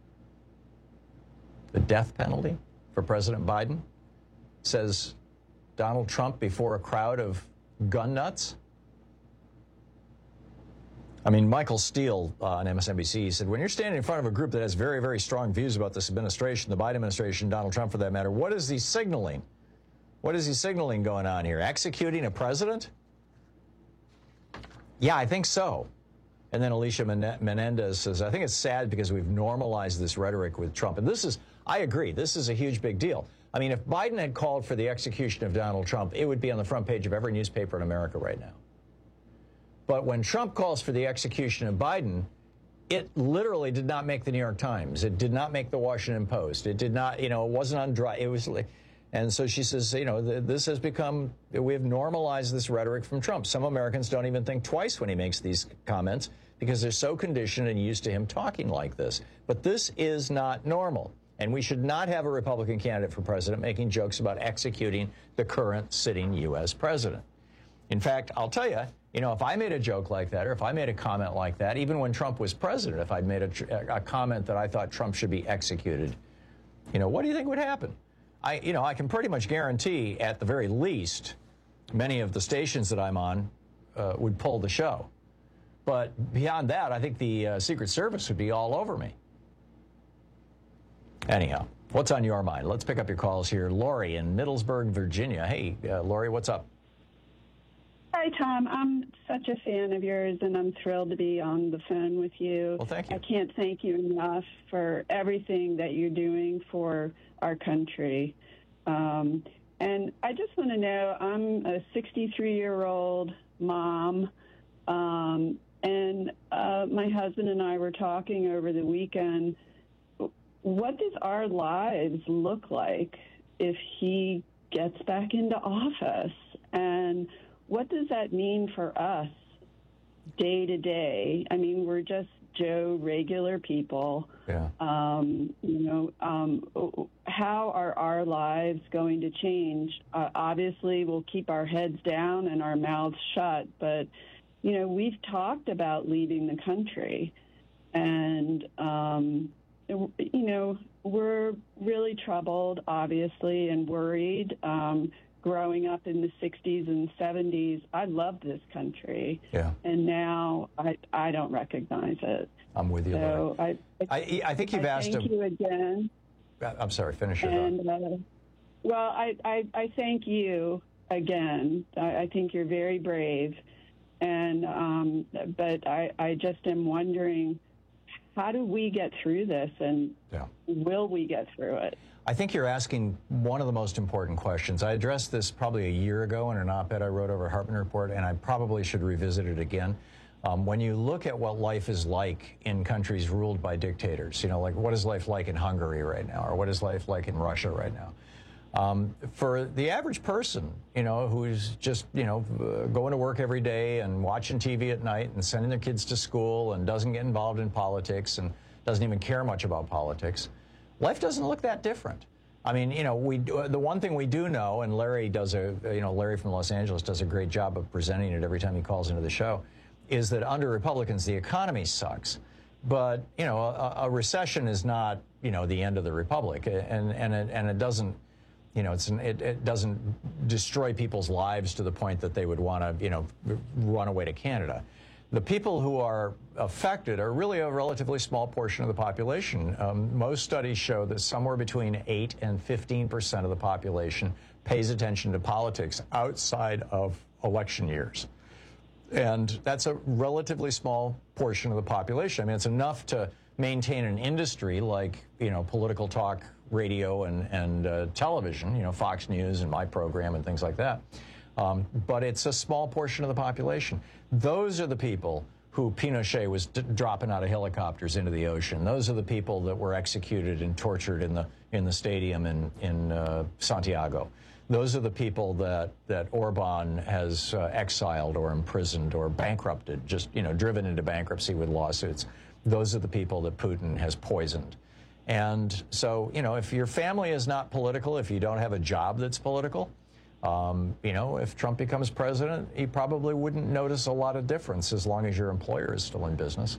The death penalty for President Biden, says Donald Trump before a crowd of gun nuts. I mean, Michael Steele on MSNBC said, when you're standing in front of a group that has very, very strong views about this administration, the Biden administration, Donald Trump for that matter, what is he signaling? What is he signaling going on here? Executing a president? Yeah, I think so. And then Alicia Menendez says, I think it's sad because we've normalized this rhetoric with Trump. And this is, I agree, this is a huge big deal. I mean, if Biden had called for the execution of Donald Trump, it would be on the front page of every newspaper in America right now. But when Trump calls for the execution of Biden, it literally did not make the New York Times. It did not make the Washington Post. It did not, it wasn't on dry. It was, and so she says, this has become, we have normalized this rhetoric from Trump. Some Americans don't even think twice when he makes these comments because they're so conditioned and used to him talking like this. But this is not normal. And we should not have a Republican candidate for president making jokes about executing the current sitting U.S. president. In fact, I'll tell you, if I made a joke like that, or if I made a comment like that, even when Trump was president, if I'd made a comment that I thought Trump should be executed, what do you think would happen? I can pretty much guarantee, at the very least, many of the stations that I'm on would pull the show. But beyond that, I think the Secret Service would be all over me. Anyhow, what's on your mind? Let's pick up your calls here. Lori in Middlesburg, Virginia. Hey, Lori, what's up? Hi, Tom. I'm such a fan of yours, and I'm thrilled to be on the phone with you. Well, thank you. I can't thank you enough for everything that you're doing for our country. And I just want to know, I'm a 63-year-old mom, and my husband and I were talking over the weekend. What does our lives look like if he gets back into office? And what does that mean for us day to day? I mean, we're just Joe, regular people. Yeah. How are our lives going to change? Obviously, we'll keep our heads down and our mouths shut, but, we've talked about leaving the country. And, we're really troubled, obviously, and worried. Growing up in the 60s and 70s, I loved this country. Yeah. And now I don't recognize it. I'm with you, so Lori. I think you've asked him. Thank you again. I'm sorry, finish your thought. Well, I thank you again. I think you're very brave. And but I just am wondering, how do we get through this, and will we get through it? I think you're asking one of the most important questions. I addressed this probably a year ago in an op-ed I wrote over Hartman Report, and I probably should revisit it again. When you look at what life is like in countries ruled by dictators, like what is life like in Hungary right now, or what is life like in Russia right now? For the average person, who's just, going to work every day and watching TV at night and sending their kids to school and doesn't get involved in politics and doesn't even care much about politics, life doesn't look that different. I mean, the one thing we do know, and Larry Larry from Los Angeles does a great job of presenting it every time he calls into the show, is that under Republicans, the economy sucks. But, a recession is not, the end of the republic. And it doesn't, it doesn't destroy people's lives to the point that they would want to, run away to Canada. The people who are affected are really a relatively small portion of the population. Most studies show that somewhere between 8 and 15% of the population pays attention to politics outside of election years. And that's a relatively small portion of the population. I mean, it's enough to maintain an industry like, political talk radio and television, Fox News and my program and things like that. But it's a small portion of the population. Those are the people who Pinochet was dropping out of helicopters into the ocean. Those are the people that were executed and tortured in the stadium in Santiago. Those are the people that Orban has exiled or imprisoned or bankrupted, just driven into bankruptcy with lawsuits. Those are the people that Putin has poisoned. And so, if your family is not political, if you don't have a job that's political, if Trump becomes president, he probably wouldn't notice a lot of difference as long as your employer is still in business.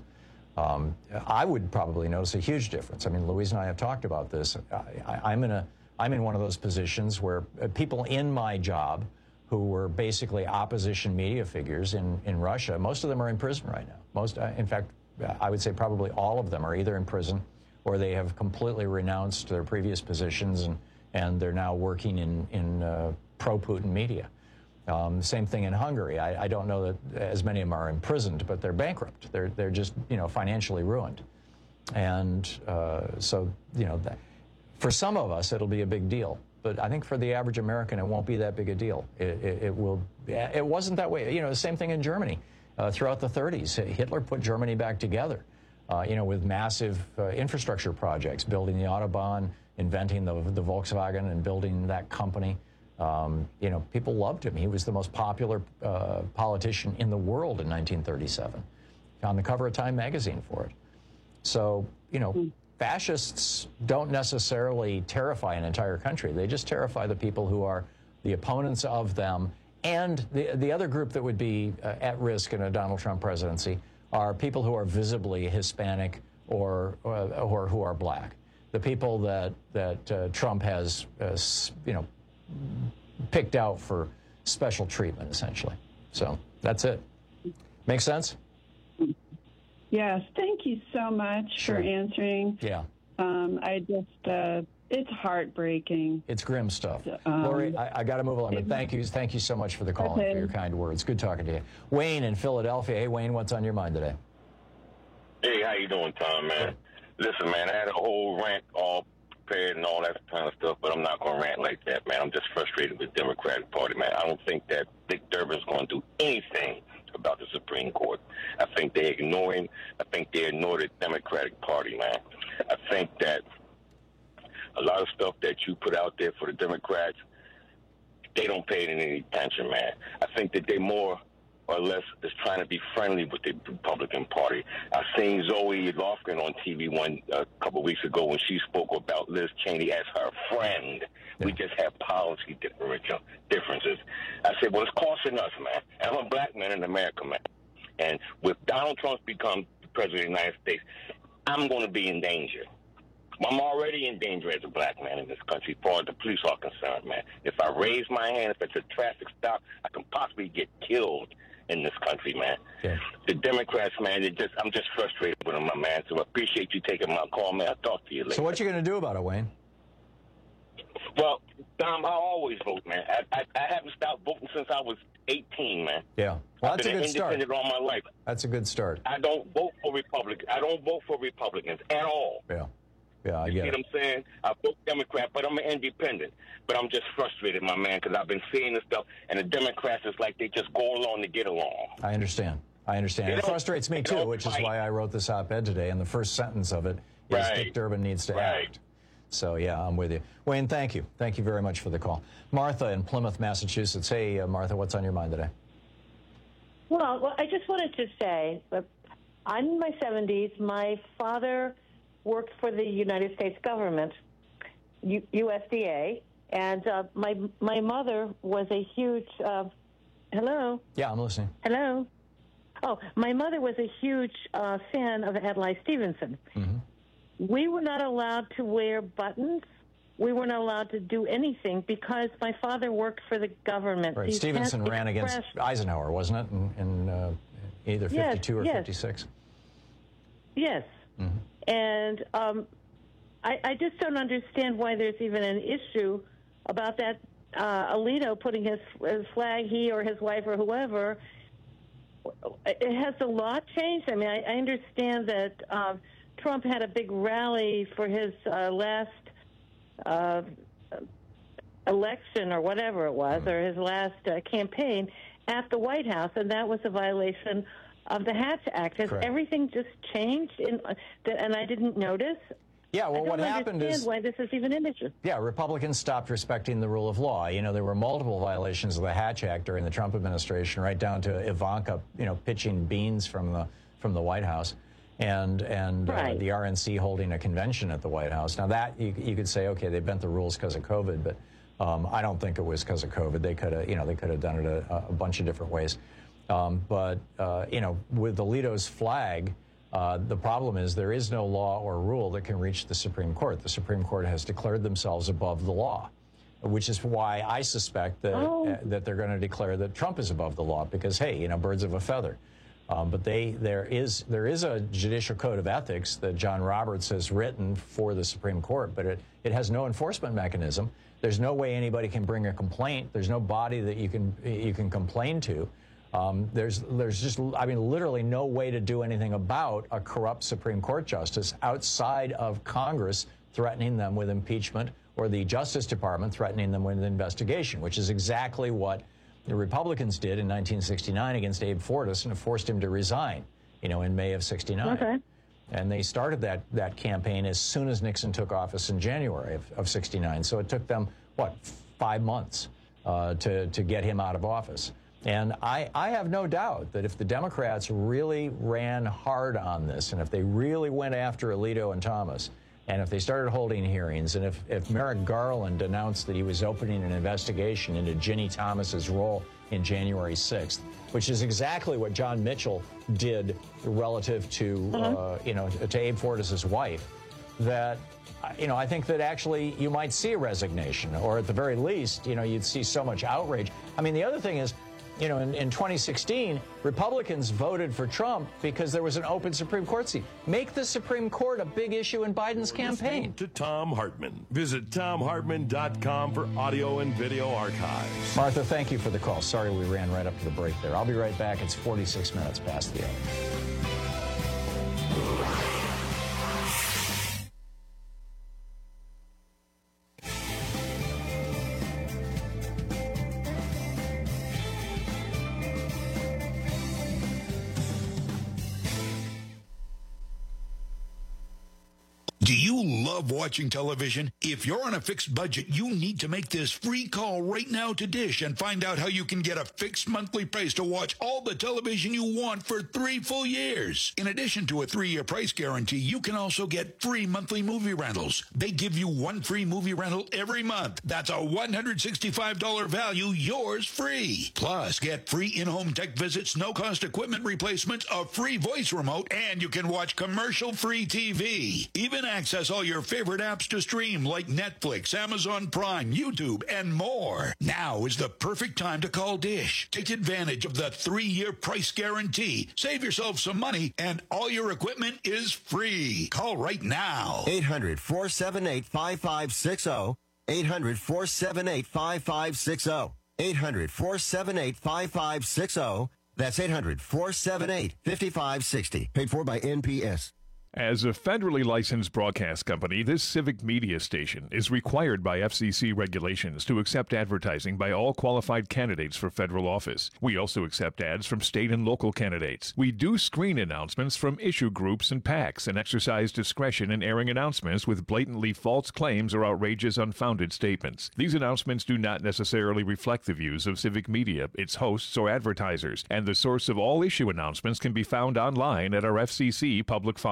I would probably notice a huge difference. I mean, Louise and I have talked about this. I'm in one of those positions where people in my job who were basically opposition media figures in Russia, most of them are in prison right now. In fact, I would say probably all of them are either in prison or they have completely renounced their previous positions and they're now working in pro-Putin media. Same thing in Hungary. I don't know that as many of them are imprisoned, but they're bankrupt. They're just financially ruined. And so for some of us it'll be a big deal, but I think for the average American it won't be that big a deal. It wasn't that way. The same thing in Germany throughout the 30s. Hitler put Germany back together. With massive infrastructure projects, building the Autobahn, inventing the Volkswagen and building that company. People loved him. He was the most popular politician in the world in 1937. On the cover of Time magazine for it. So, fascists don't necessarily terrify an entire country. They just terrify the people who are the opponents of them. And the other group that would be at risk in a Donald Trump presidency are people who are visibly Hispanic or who are black. The people that Trump has, picked out for special treatment, essentially. So that's it. Make sense? Yes. Thank you so much for answering. Yeah. It's heartbreaking. It's grim stuff. Lori, I got to move along, but thank you so much for the call and for your kind words. Good talking to you. Wayne in Philadelphia. Hey, Wayne, what's on your mind today? Hey, how you doing, Tom, man? Listen, man, I had a whole rant all prepared and all that kind of stuff, but I'm not going to rant like that, man. I'm just frustrated with the Democratic Party, man. I don't think that Dick Durbin's going to do anything about the Supreme Court. I think they ignore the Democratic Party, man. I think that a lot of stuff that you put out there for the Democrats, they don't pay it any attention, man. I think that they more or less is trying to be friendly with the Republican Party. I seen Zoe Lofgren on TV a couple weeks ago when she spoke about Liz Cheney as her friend. Yeah. We just have policy differences. I said, well, it's costing us, man. And I'm a black man in America, man. And with Donald Trump become the president of the United States, I'm going to be in danger. I'm already in danger as a black man in this country as far as the police are concerned, man. If I raise my hand, if it's a traffic stop, I can possibly get killed in this country, man. Yeah. The Democrats, man, I'm just frustrated with them, my man. So I appreciate you taking my call, man. I'll talk to you later. So what you going to do about it, Wayne? Well, Dom, I always vote, man. I haven't stopped voting since I was 18, man. Yeah. Well, that's a good start. I've been independent all my life. That's a good start. I don't vote for Republicans. I don't vote for Republicans at all. Yeah. Yeah, I get it. You see what I'm saying? I vote Democrat, but I'm an independent. But I'm just frustrated, my man, because I've been seeing this stuff, and the Democrats is like they just go along to get along. I understand. It frustrates me, too, which is why I wrote this op-ed today, and the first sentence of it is Dick Durbin needs to act. So, yeah, I'm with you. Wayne, thank you. Thank you very much for the call. Martha in Plymouth, Massachusetts. Hey, Martha, what's on your mind today? Well, I just wanted to say, I'm in my 70s. My father worked for the United States government, USDA, and my mother was a huge hello? Yeah, I'm listening. Hello? Oh, my mother was a huge fan of Adlai Stevenson. Mm-hmm. We were not allowed to wear buttons. We weren't allowed to do anything because my father worked for the government. Right. Stevenson ran against Eisenhower, wasn't it? Either 52 or 56. Yes. Mm-hmm. And I just don't understand why there's even an issue about that Alito putting his flag, he or his wife or whoever. Has the law changed? I mean, I understand that Trump had a big rally for his last election or whatever it was, or his last campaign at the White House, and that was a violation of the Hatch Act. Has everything just changed, and I didn't notice? Yeah, well, what happened is... why this is even an issue. Yeah, Republicans stopped respecting the rule of law. You know, there were multiple violations of the Hatch Act during the Trump administration, right down to Ivanka, pitching beans from the White House, and right. The RNC holding a convention at the White House. Now that you could say, okay, they bent the rules because of COVID, but I don't think it was because of COVID. They could have done it a bunch of different ways. But with Alito's flag. The problem is there is no law or rule that can reach the Supreme Court. The Supreme Court has declared themselves above the law, which is why I suspect that that they're going to declare that Trump is above the law because, hey, birds of a feather. But there is a judicial code of ethics that John Roberts has written for the Supreme Court, but it has no enforcement mechanism. There's no way anybody can bring a complaint. There's no body that you can complain to. There's just, literally no way to do anything about a corrupt Supreme Court justice outside of Congress threatening them with impeachment or the Justice Department threatening them with an investigation, which is exactly what the Republicans did in 1969 against Abe Fortas and forced him to resign, in May of 69. Okay. And they started that campaign as soon as Nixon took office in January of 69. So it took them, 5 months to get him out of office. And I have no doubt that if the Democrats really ran hard on this, and if they really went after Alito and Thomas, and if they started holding hearings, and if Merrick Garland announced that he was opening an investigation into Ginny Thomas's role in January 6th, which is exactly what John Mitchell did relative to, to Abe Fortas's wife, that, I think that actually you might see a resignation, or at the very least, you'd see so much outrage. I mean, the other thing is, in 2016, Republicans voted for Trump because there was an open Supreme Court seat. Make the Supreme Court a big issue in Biden's campaign. To Thom Hartmann. Visit ThomHartmann.com for audio and video archives. Martha, thank you for the call. Sorry we ran right up to the break there. I'll be right back. It's 46 minutes past the hour. Do you love watching television? If you're on a fixed budget, you need to make this free call right now to Dish and find out how you can get a fixed monthly price to watch all the television you want for 3 full years. In addition to a 3-year price guarantee, you can also get free monthly movie rentals. They give you 1 free movie rental every month. That's a $165 value, yours free. Plus, get free in-home tech visits, no-cost equipment replacements, a free voice remote, and you can watch commercial-free TV. Even access all your favorite apps to stream like Netflix, Amazon Prime, YouTube, and more. Now is the perfect time to call Dish. Take advantage of the 3-year price guarantee. Save yourself some money, and all your equipment is free. Call right now. 800-478-5560. 800-478-5560. 800-478-5560. That's 800-478-5560. Paid for by NPS. As a federally licensed broadcast company, this civic media station is required by FCC regulations to accept advertising by all qualified candidates for federal office. We also accept ads from state and local candidates. We do screen announcements from issue groups and PACs and exercise discretion in airing announcements with blatantly false claims or outrageous, unfounded statements. These announcements do not necessarily reflect the views of civic media, its hosts, or advertisers, and the source of all issue announcements can be found online at our FCC public file.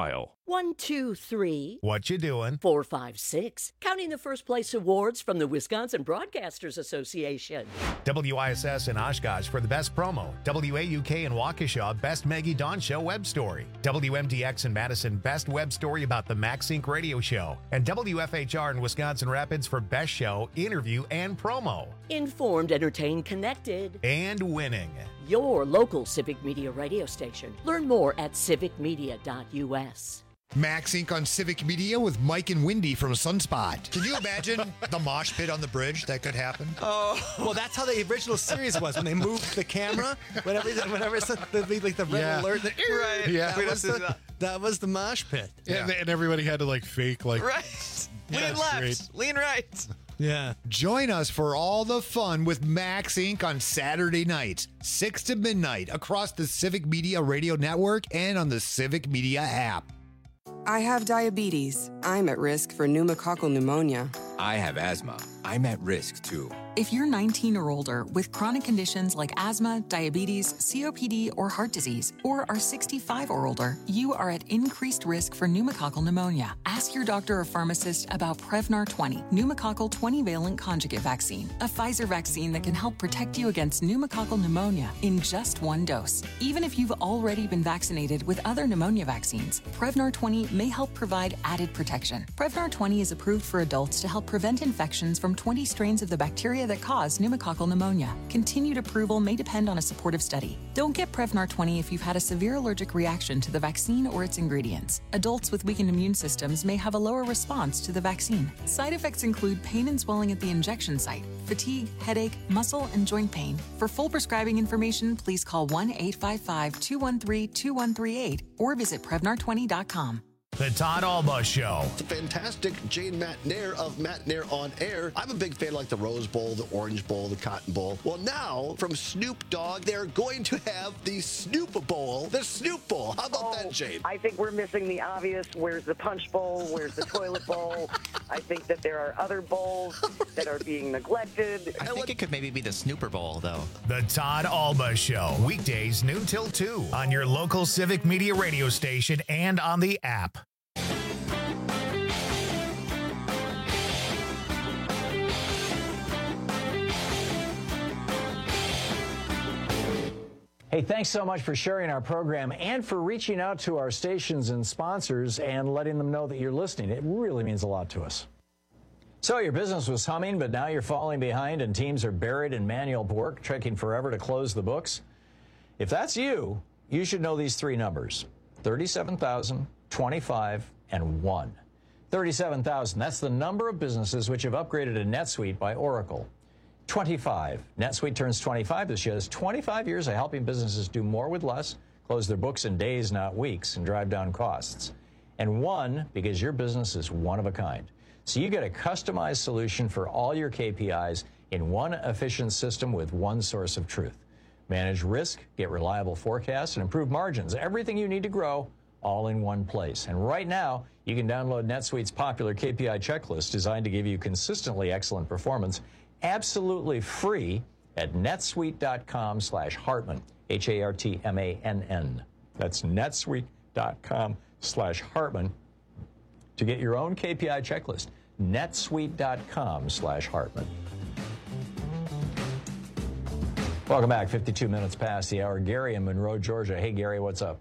1, 2, 3. What you doing? 4, 5, 6. Counting the first place awards from the Wisconsin Broadcasters Association. WISS in Oshkosh for the best promo. WAUK in Waukesha, best Maggie Dawn Show web story. WMDX in Madison, best web story about the MaxSync radio show. And WFHR in Wisconsin Rapids for best show, interview, and promo. Informed, entertained, connected. And winning. Your local Civic Media radio station. Learn more at civicmedia.us. MaxSync on Civic Media with Mike and Wendy from Sunspot. Can you imagine the mosh pit on the bridge that could happen? Oh, well, that's how the original series was when they moved the camera. Whenever it's the red alert, right? Yeah, that was the mosh pit. Yeah. And everybody had to fake right. Lean left, great. lean right. Yeah. Join us for all the fun with MaxSync on Saturday nights, 6 to midnight, across the Civic Media Radio Network and on the Civic Media app. I have diabetes. I'm at risk for pneumococcal pneumonia. I have asthma. I'm at risk too. If you're 19 or older with chronic conditions like asthma, diabetes, COPD, or heart disease, or are 65 or older, you are at increased risk for pneumococcal pneumonia. Ask your doctor or pharmacist about Prevnar 20, pneumococcal 20-valent conjugate vaccine, a Pfizer vaccine that can help protect you against pneumococcal pneumonia in just one dose. Even if you've already been vaccinated with other pneumonia vaccines, Prevnar 20 may help provide added protection. Prevnar 20 is approved for adults to help prevent infections from 20 strains of the bacteria that cause pneumococcal pneumonia. Continued approval may depend on a supportive study. Don't get Prevnar 20 if you've had a severe allergic reaction to the vaccine or its ingredients. Adults with weakened immune systems may have a lower response to the vaccine. Side effects include pain and swelling at the injection site, fatigue, headache, muscle, and joint pain. For full prescribing information, please call 1-855-213-2138 or visit Prevnar20.com. The Todd Alba Show. It's a fantastic Jane McNair of McNair on Air. I'm a big fan like the Rose Bowl, the Orange Bowl, the Cotton Bowl. Well, now from Snoop Dogg, they're going to have the Snoop Bowl, the Snoop Bowl. How about that, Jane? I think we're missing the obvious. Where's the Punch Bowl? Where's the Toilet Bowl? I think that there are other bowls that are being neglected. I think it could maybe be the Snooper Bowl, though. The Todd Alba Show. Weekdays noon till 2 on your local Civic Media radio station and on the app. Hey, thanks so much for sharing our program and for reaching out to our stations and sponsors and letting them know that you're listening. It really means a lot to us. So your business was humming, but now you're falling behind and teams are buried in manual work, taking forever to close the books. If that's you, you should know these three numbers: 37,000, 25, and 1. 37,000, that's the number of businesses which have upgraded to NetSuite by Oracle. 25. NetSuite turns 25 this year. It's 25 years of helping businesses do more with less, close their books in days, not weeks, and drive down costs. And 1, because your business is one of a kind. So you get a customized solution for all your KPIs in one efficient system with one source of truth. Manage risk, get reliable forecasts, and improve margins. Everything you need to grow, all in one place. And right now, you can download NetSuite's popular KPI checklist designed to give you consistently excellent performance absolutely free at netsuite.com/Hartmann, HARTMANN. That's netsuite.com/Hartmann to get your own KPI checklist. netsuite.com/Hartmann. Welcome back. 52 minutes past the hour. Gary in Monroe, Georgia. Hey, Gary, what's up?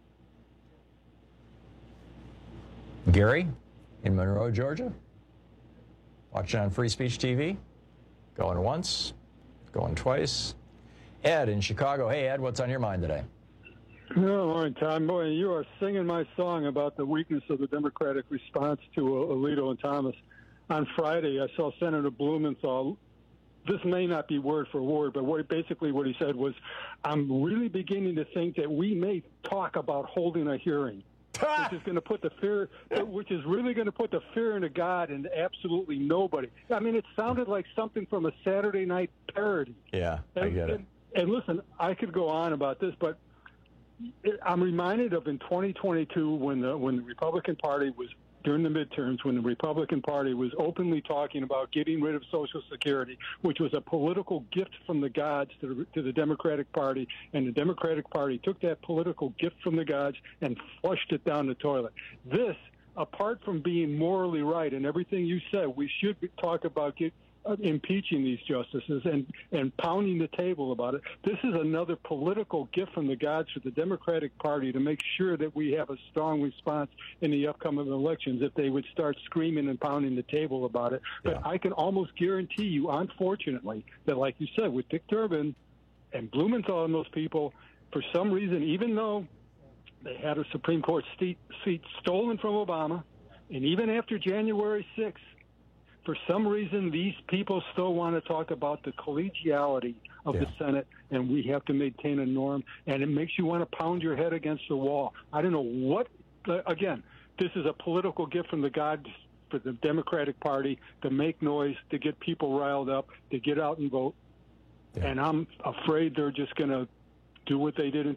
Gary in Monroe, Georgia? Watching on Free Speech TV? Going once, going twice. Ed in Chicago. Hey, Ed, what's on your mind today? Good morning, Tom. Boy, you are singing my song about the weakness of the Democratic response to Alito and Thomas. On Friday, I saw Senator Blumenthal. This may not be word for word, but what he said was, I'm really beginning to think that we may talk about holding a hearing. Which is going to put the fear, which is really going to put the fear into God and absolutely nobody. I mean, it sounded like something from a Saturday night parody. Yeah, I get it. And listen, I could go on about this, but I'm reminded of in 2022 when the Republican Party was during the midterms when the Republican Party was openly talking about getting rid of Social Security, which was a political gift from the gods to the Democratic Party, and the Democratic Party took that political gift from the gods and flushed it down the toilet. This, apart from being morally right and everything you said, we should talk about impeaching these justices and pounding the table about it. This is another political gift from the gods for the Democratic Party to make sure that we have a strong response in the upcoming elections if they would start screaming and pounding the table about it. But I can almost guarantee you, unfortunately, that like you said, with Dick Durbin and Blumenthal and those people, for some reason, even though they had a Supreme Court seat stolen from Obama, and even after January 6th, for some reason, these people still want to talk about the collegiality of the Senate, and we have to maintain a norm, and it makes you want to pound your head against the wall. I don't know what, again, this is a political gift from the gods for the Democratic Party to make noise, to get people riled up, to get out and vote. Yeah. And I'm afraid they're just going to do what they did in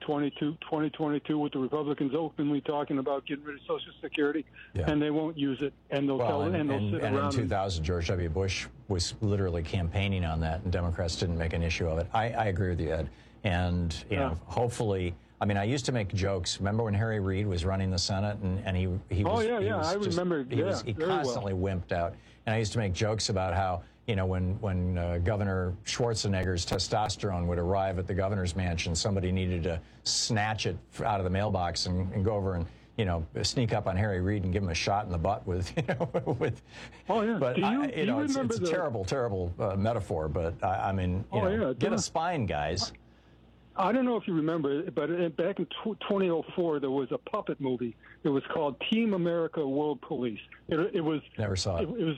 2022 with the Republicans openly talking about getting rid of Social Security, and they won't use it, and they'll tell and they'll sit around. And in 2000, George W. Bush was literally campaigning on that, and Democrats didn't make an issue of it. I agree with you, Ed. And you know, hopefully, I mean, I used to make jokes. Remember when Harry Reid was running the Senate, and he was I remember. He constantly wimped out, and I used to make jokes about how, you know, when Governor Schwarzenegger's testosterone would arrive at the governor's mansion, somebody needed to snatch it out of the mailbox and go over and, you know, sneak up on Harry Reid and give him a shot in the butt with, you know, with. Oh yeah. But it's a terrible metaphor. But I mean, you know, get a spine, guys. I don't know if you remember, but back in 2004, there was a puppet movie. It was called Team America World Police. It was never saw it. It was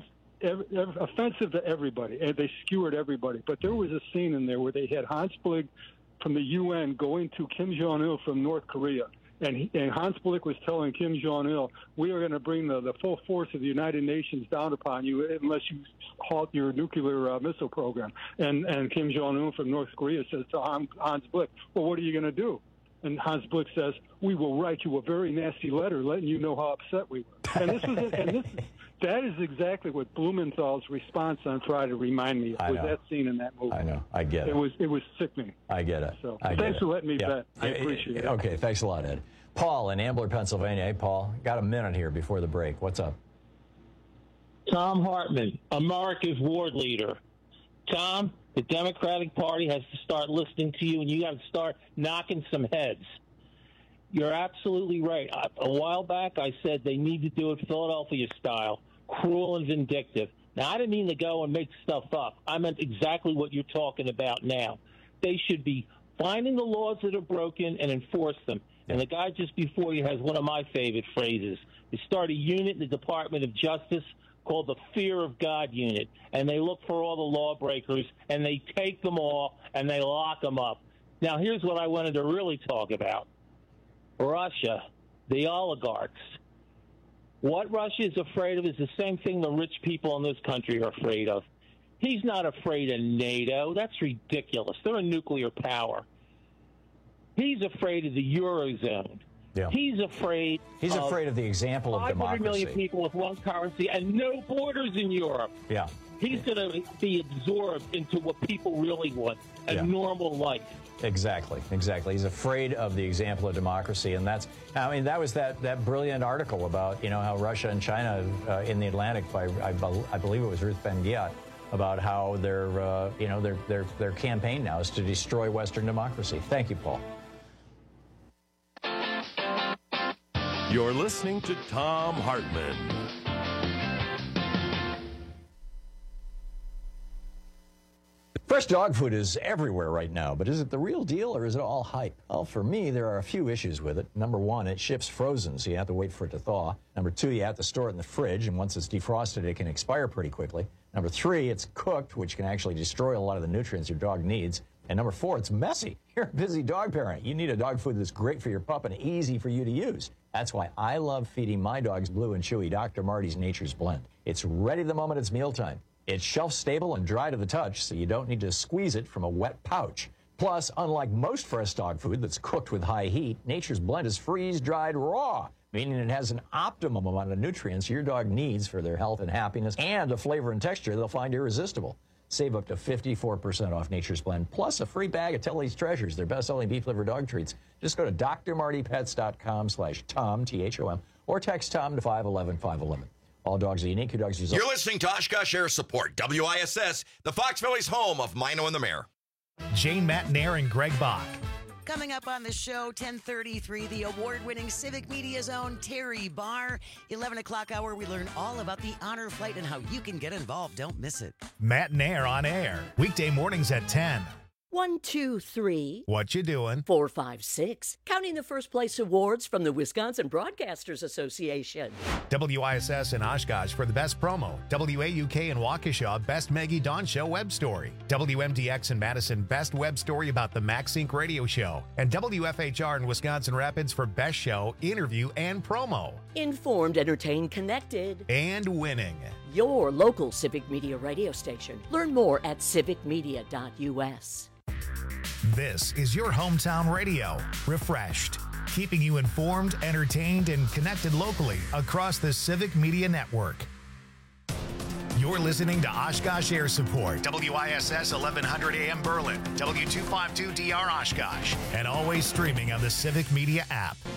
offensive to everybody, and they skewered everybody. But there was a scene in there where they had Hans Blix from the UN going to Kim Jong-il from North Korea. And Hans Blix was telling Kim Jong-il, we are going to bring the full force of the United Nations down upon you unless you halt your nuclear missile program. And Kim Jong-un from North Korea says to Hans Blix, well, what are you going to do? And Hans Blix says, we will write you a very nasty letter letting you know how upset we were. And this was that is exactly what Blumenthal's response on Friday reminded me of, was that scene in that movie. I know. I get it. It was sickening. I get it. So thanks for letting me bet. I appreciate it. Okay, thanks a lot, Ed. Paul in Ambler, Pennsylvania. Hey, Paul, got a minute here before the break. What's up? Tom Hartman, America's ward leader. Tom, the Democratic Party has to start listening to you, and you have to start knocking some heads. You're absolutely right. A while back, I said they need to do it Philadelphia style, cruel and vindictive. Now, I didn't mean to go and make stuff up. I meant exactly what you're talking about now. They should be finding the laws that are broken and enforce them. And the guy just before you has one of my favorite phrases. They start a unit in the Department of Justice called the Fear of God Unit, and they look for all the lawbreakers, and they take them all, and they lock them up. Now, here's what I wanted to really talk about. Russia, the oligarchs. What Russia is afraid of is the same thing the rich people in this country are afraid of. He's not afraid of NATO. That's ridiculous. They're a nuclear power. He's afraid of the Eurozone. Yeah. He's afraid of the example of 500 democracy. million people with one currency and no borders in Europe. Yeah. He's going to be absorbed into what people really want, a normal life. Exactly. He's afraid of the example of democracy, and that was that brilliant article about, you know, how Russia and China in the Atlantic by I believe it was Ruth Ben-Ghiat, about how their campaign now is to destroy Western democracy. Thank you, Paul. You're listening to Thom Hartmann. Fresh dog food is everywhere right now, but is it the real deal or is it all hype? Well, for me, there are a few issues with it. Number one, it ships frozen, so you have to wait for it to thaw. Number two, you have to store it in the fridge, and once it's defrosted, it can expire pretty quickly. Number three, it's cooked, which can actually destroy a lot of the nutrients your dog needs. And number four, it's messy. You're a busy dog parent. You need a dog food that's great for your pup and easy for you to use. That's why I love feeding my dogs Blue and Chewy Dr. Marty's Nature's Blend. It's ready the moment it's mealtime. It's shelf-stable and dry to the touch, so you don't need to squeeze it from a wet pouch. Plus, unlike most fresh dog food that's cooked with high heat, Nature's Blend is freeze-dried raw, meaning it has an optimum amount of nutrients your dog needs for their health and happiness, and a flavor and texture they'll find irresistible. Save up to 54% off Nature's Blend, plus a free bag of Tilly's Treasures, their best-selling beef-liver dog treats. Just go to drmartypets.com/Tom, T-H-O-M, or text Tom to 511-511. All dogs are unique. Your dogs use. You're listening to Oshkosh Air Support, WISS, the Fox Valley's home of Mino and the Mayor. Jane Matnair and Greg Bach. Coming up on the show, 10:33, the award-winning Civic Media Zone, Terry Barr. 11 o'clock hour, we learn all about the Honor Flight and how you can get involved. Don't miss it. Matnair on air. Weekday mornings at 10. 1, 2, 3. What you doing? 4, 5, 6. Counting the first place awards from the Wisconsin Broadcasters Association. WISS in Oshkosh for the best promo. WAUK in Waukesha, best Maggie Dawn Show web story. WMDX in Madison, best web story about the MaxSync radio show. And WFHR in Wisconsin Rapids for best show, interview, and promo. Informed, entertained, connected. And winning. Your local Civic Media radio station. Learn more at civicmedia.us. This is your hometown radio, refreshed, keeping you informed, entertained, and connected locally across the Civic Media Network. You're listening to Oshkosh Air Support, WISS 1100 AM Berlin, W252DR Oshkosh, and always streaming on the Civic Media app.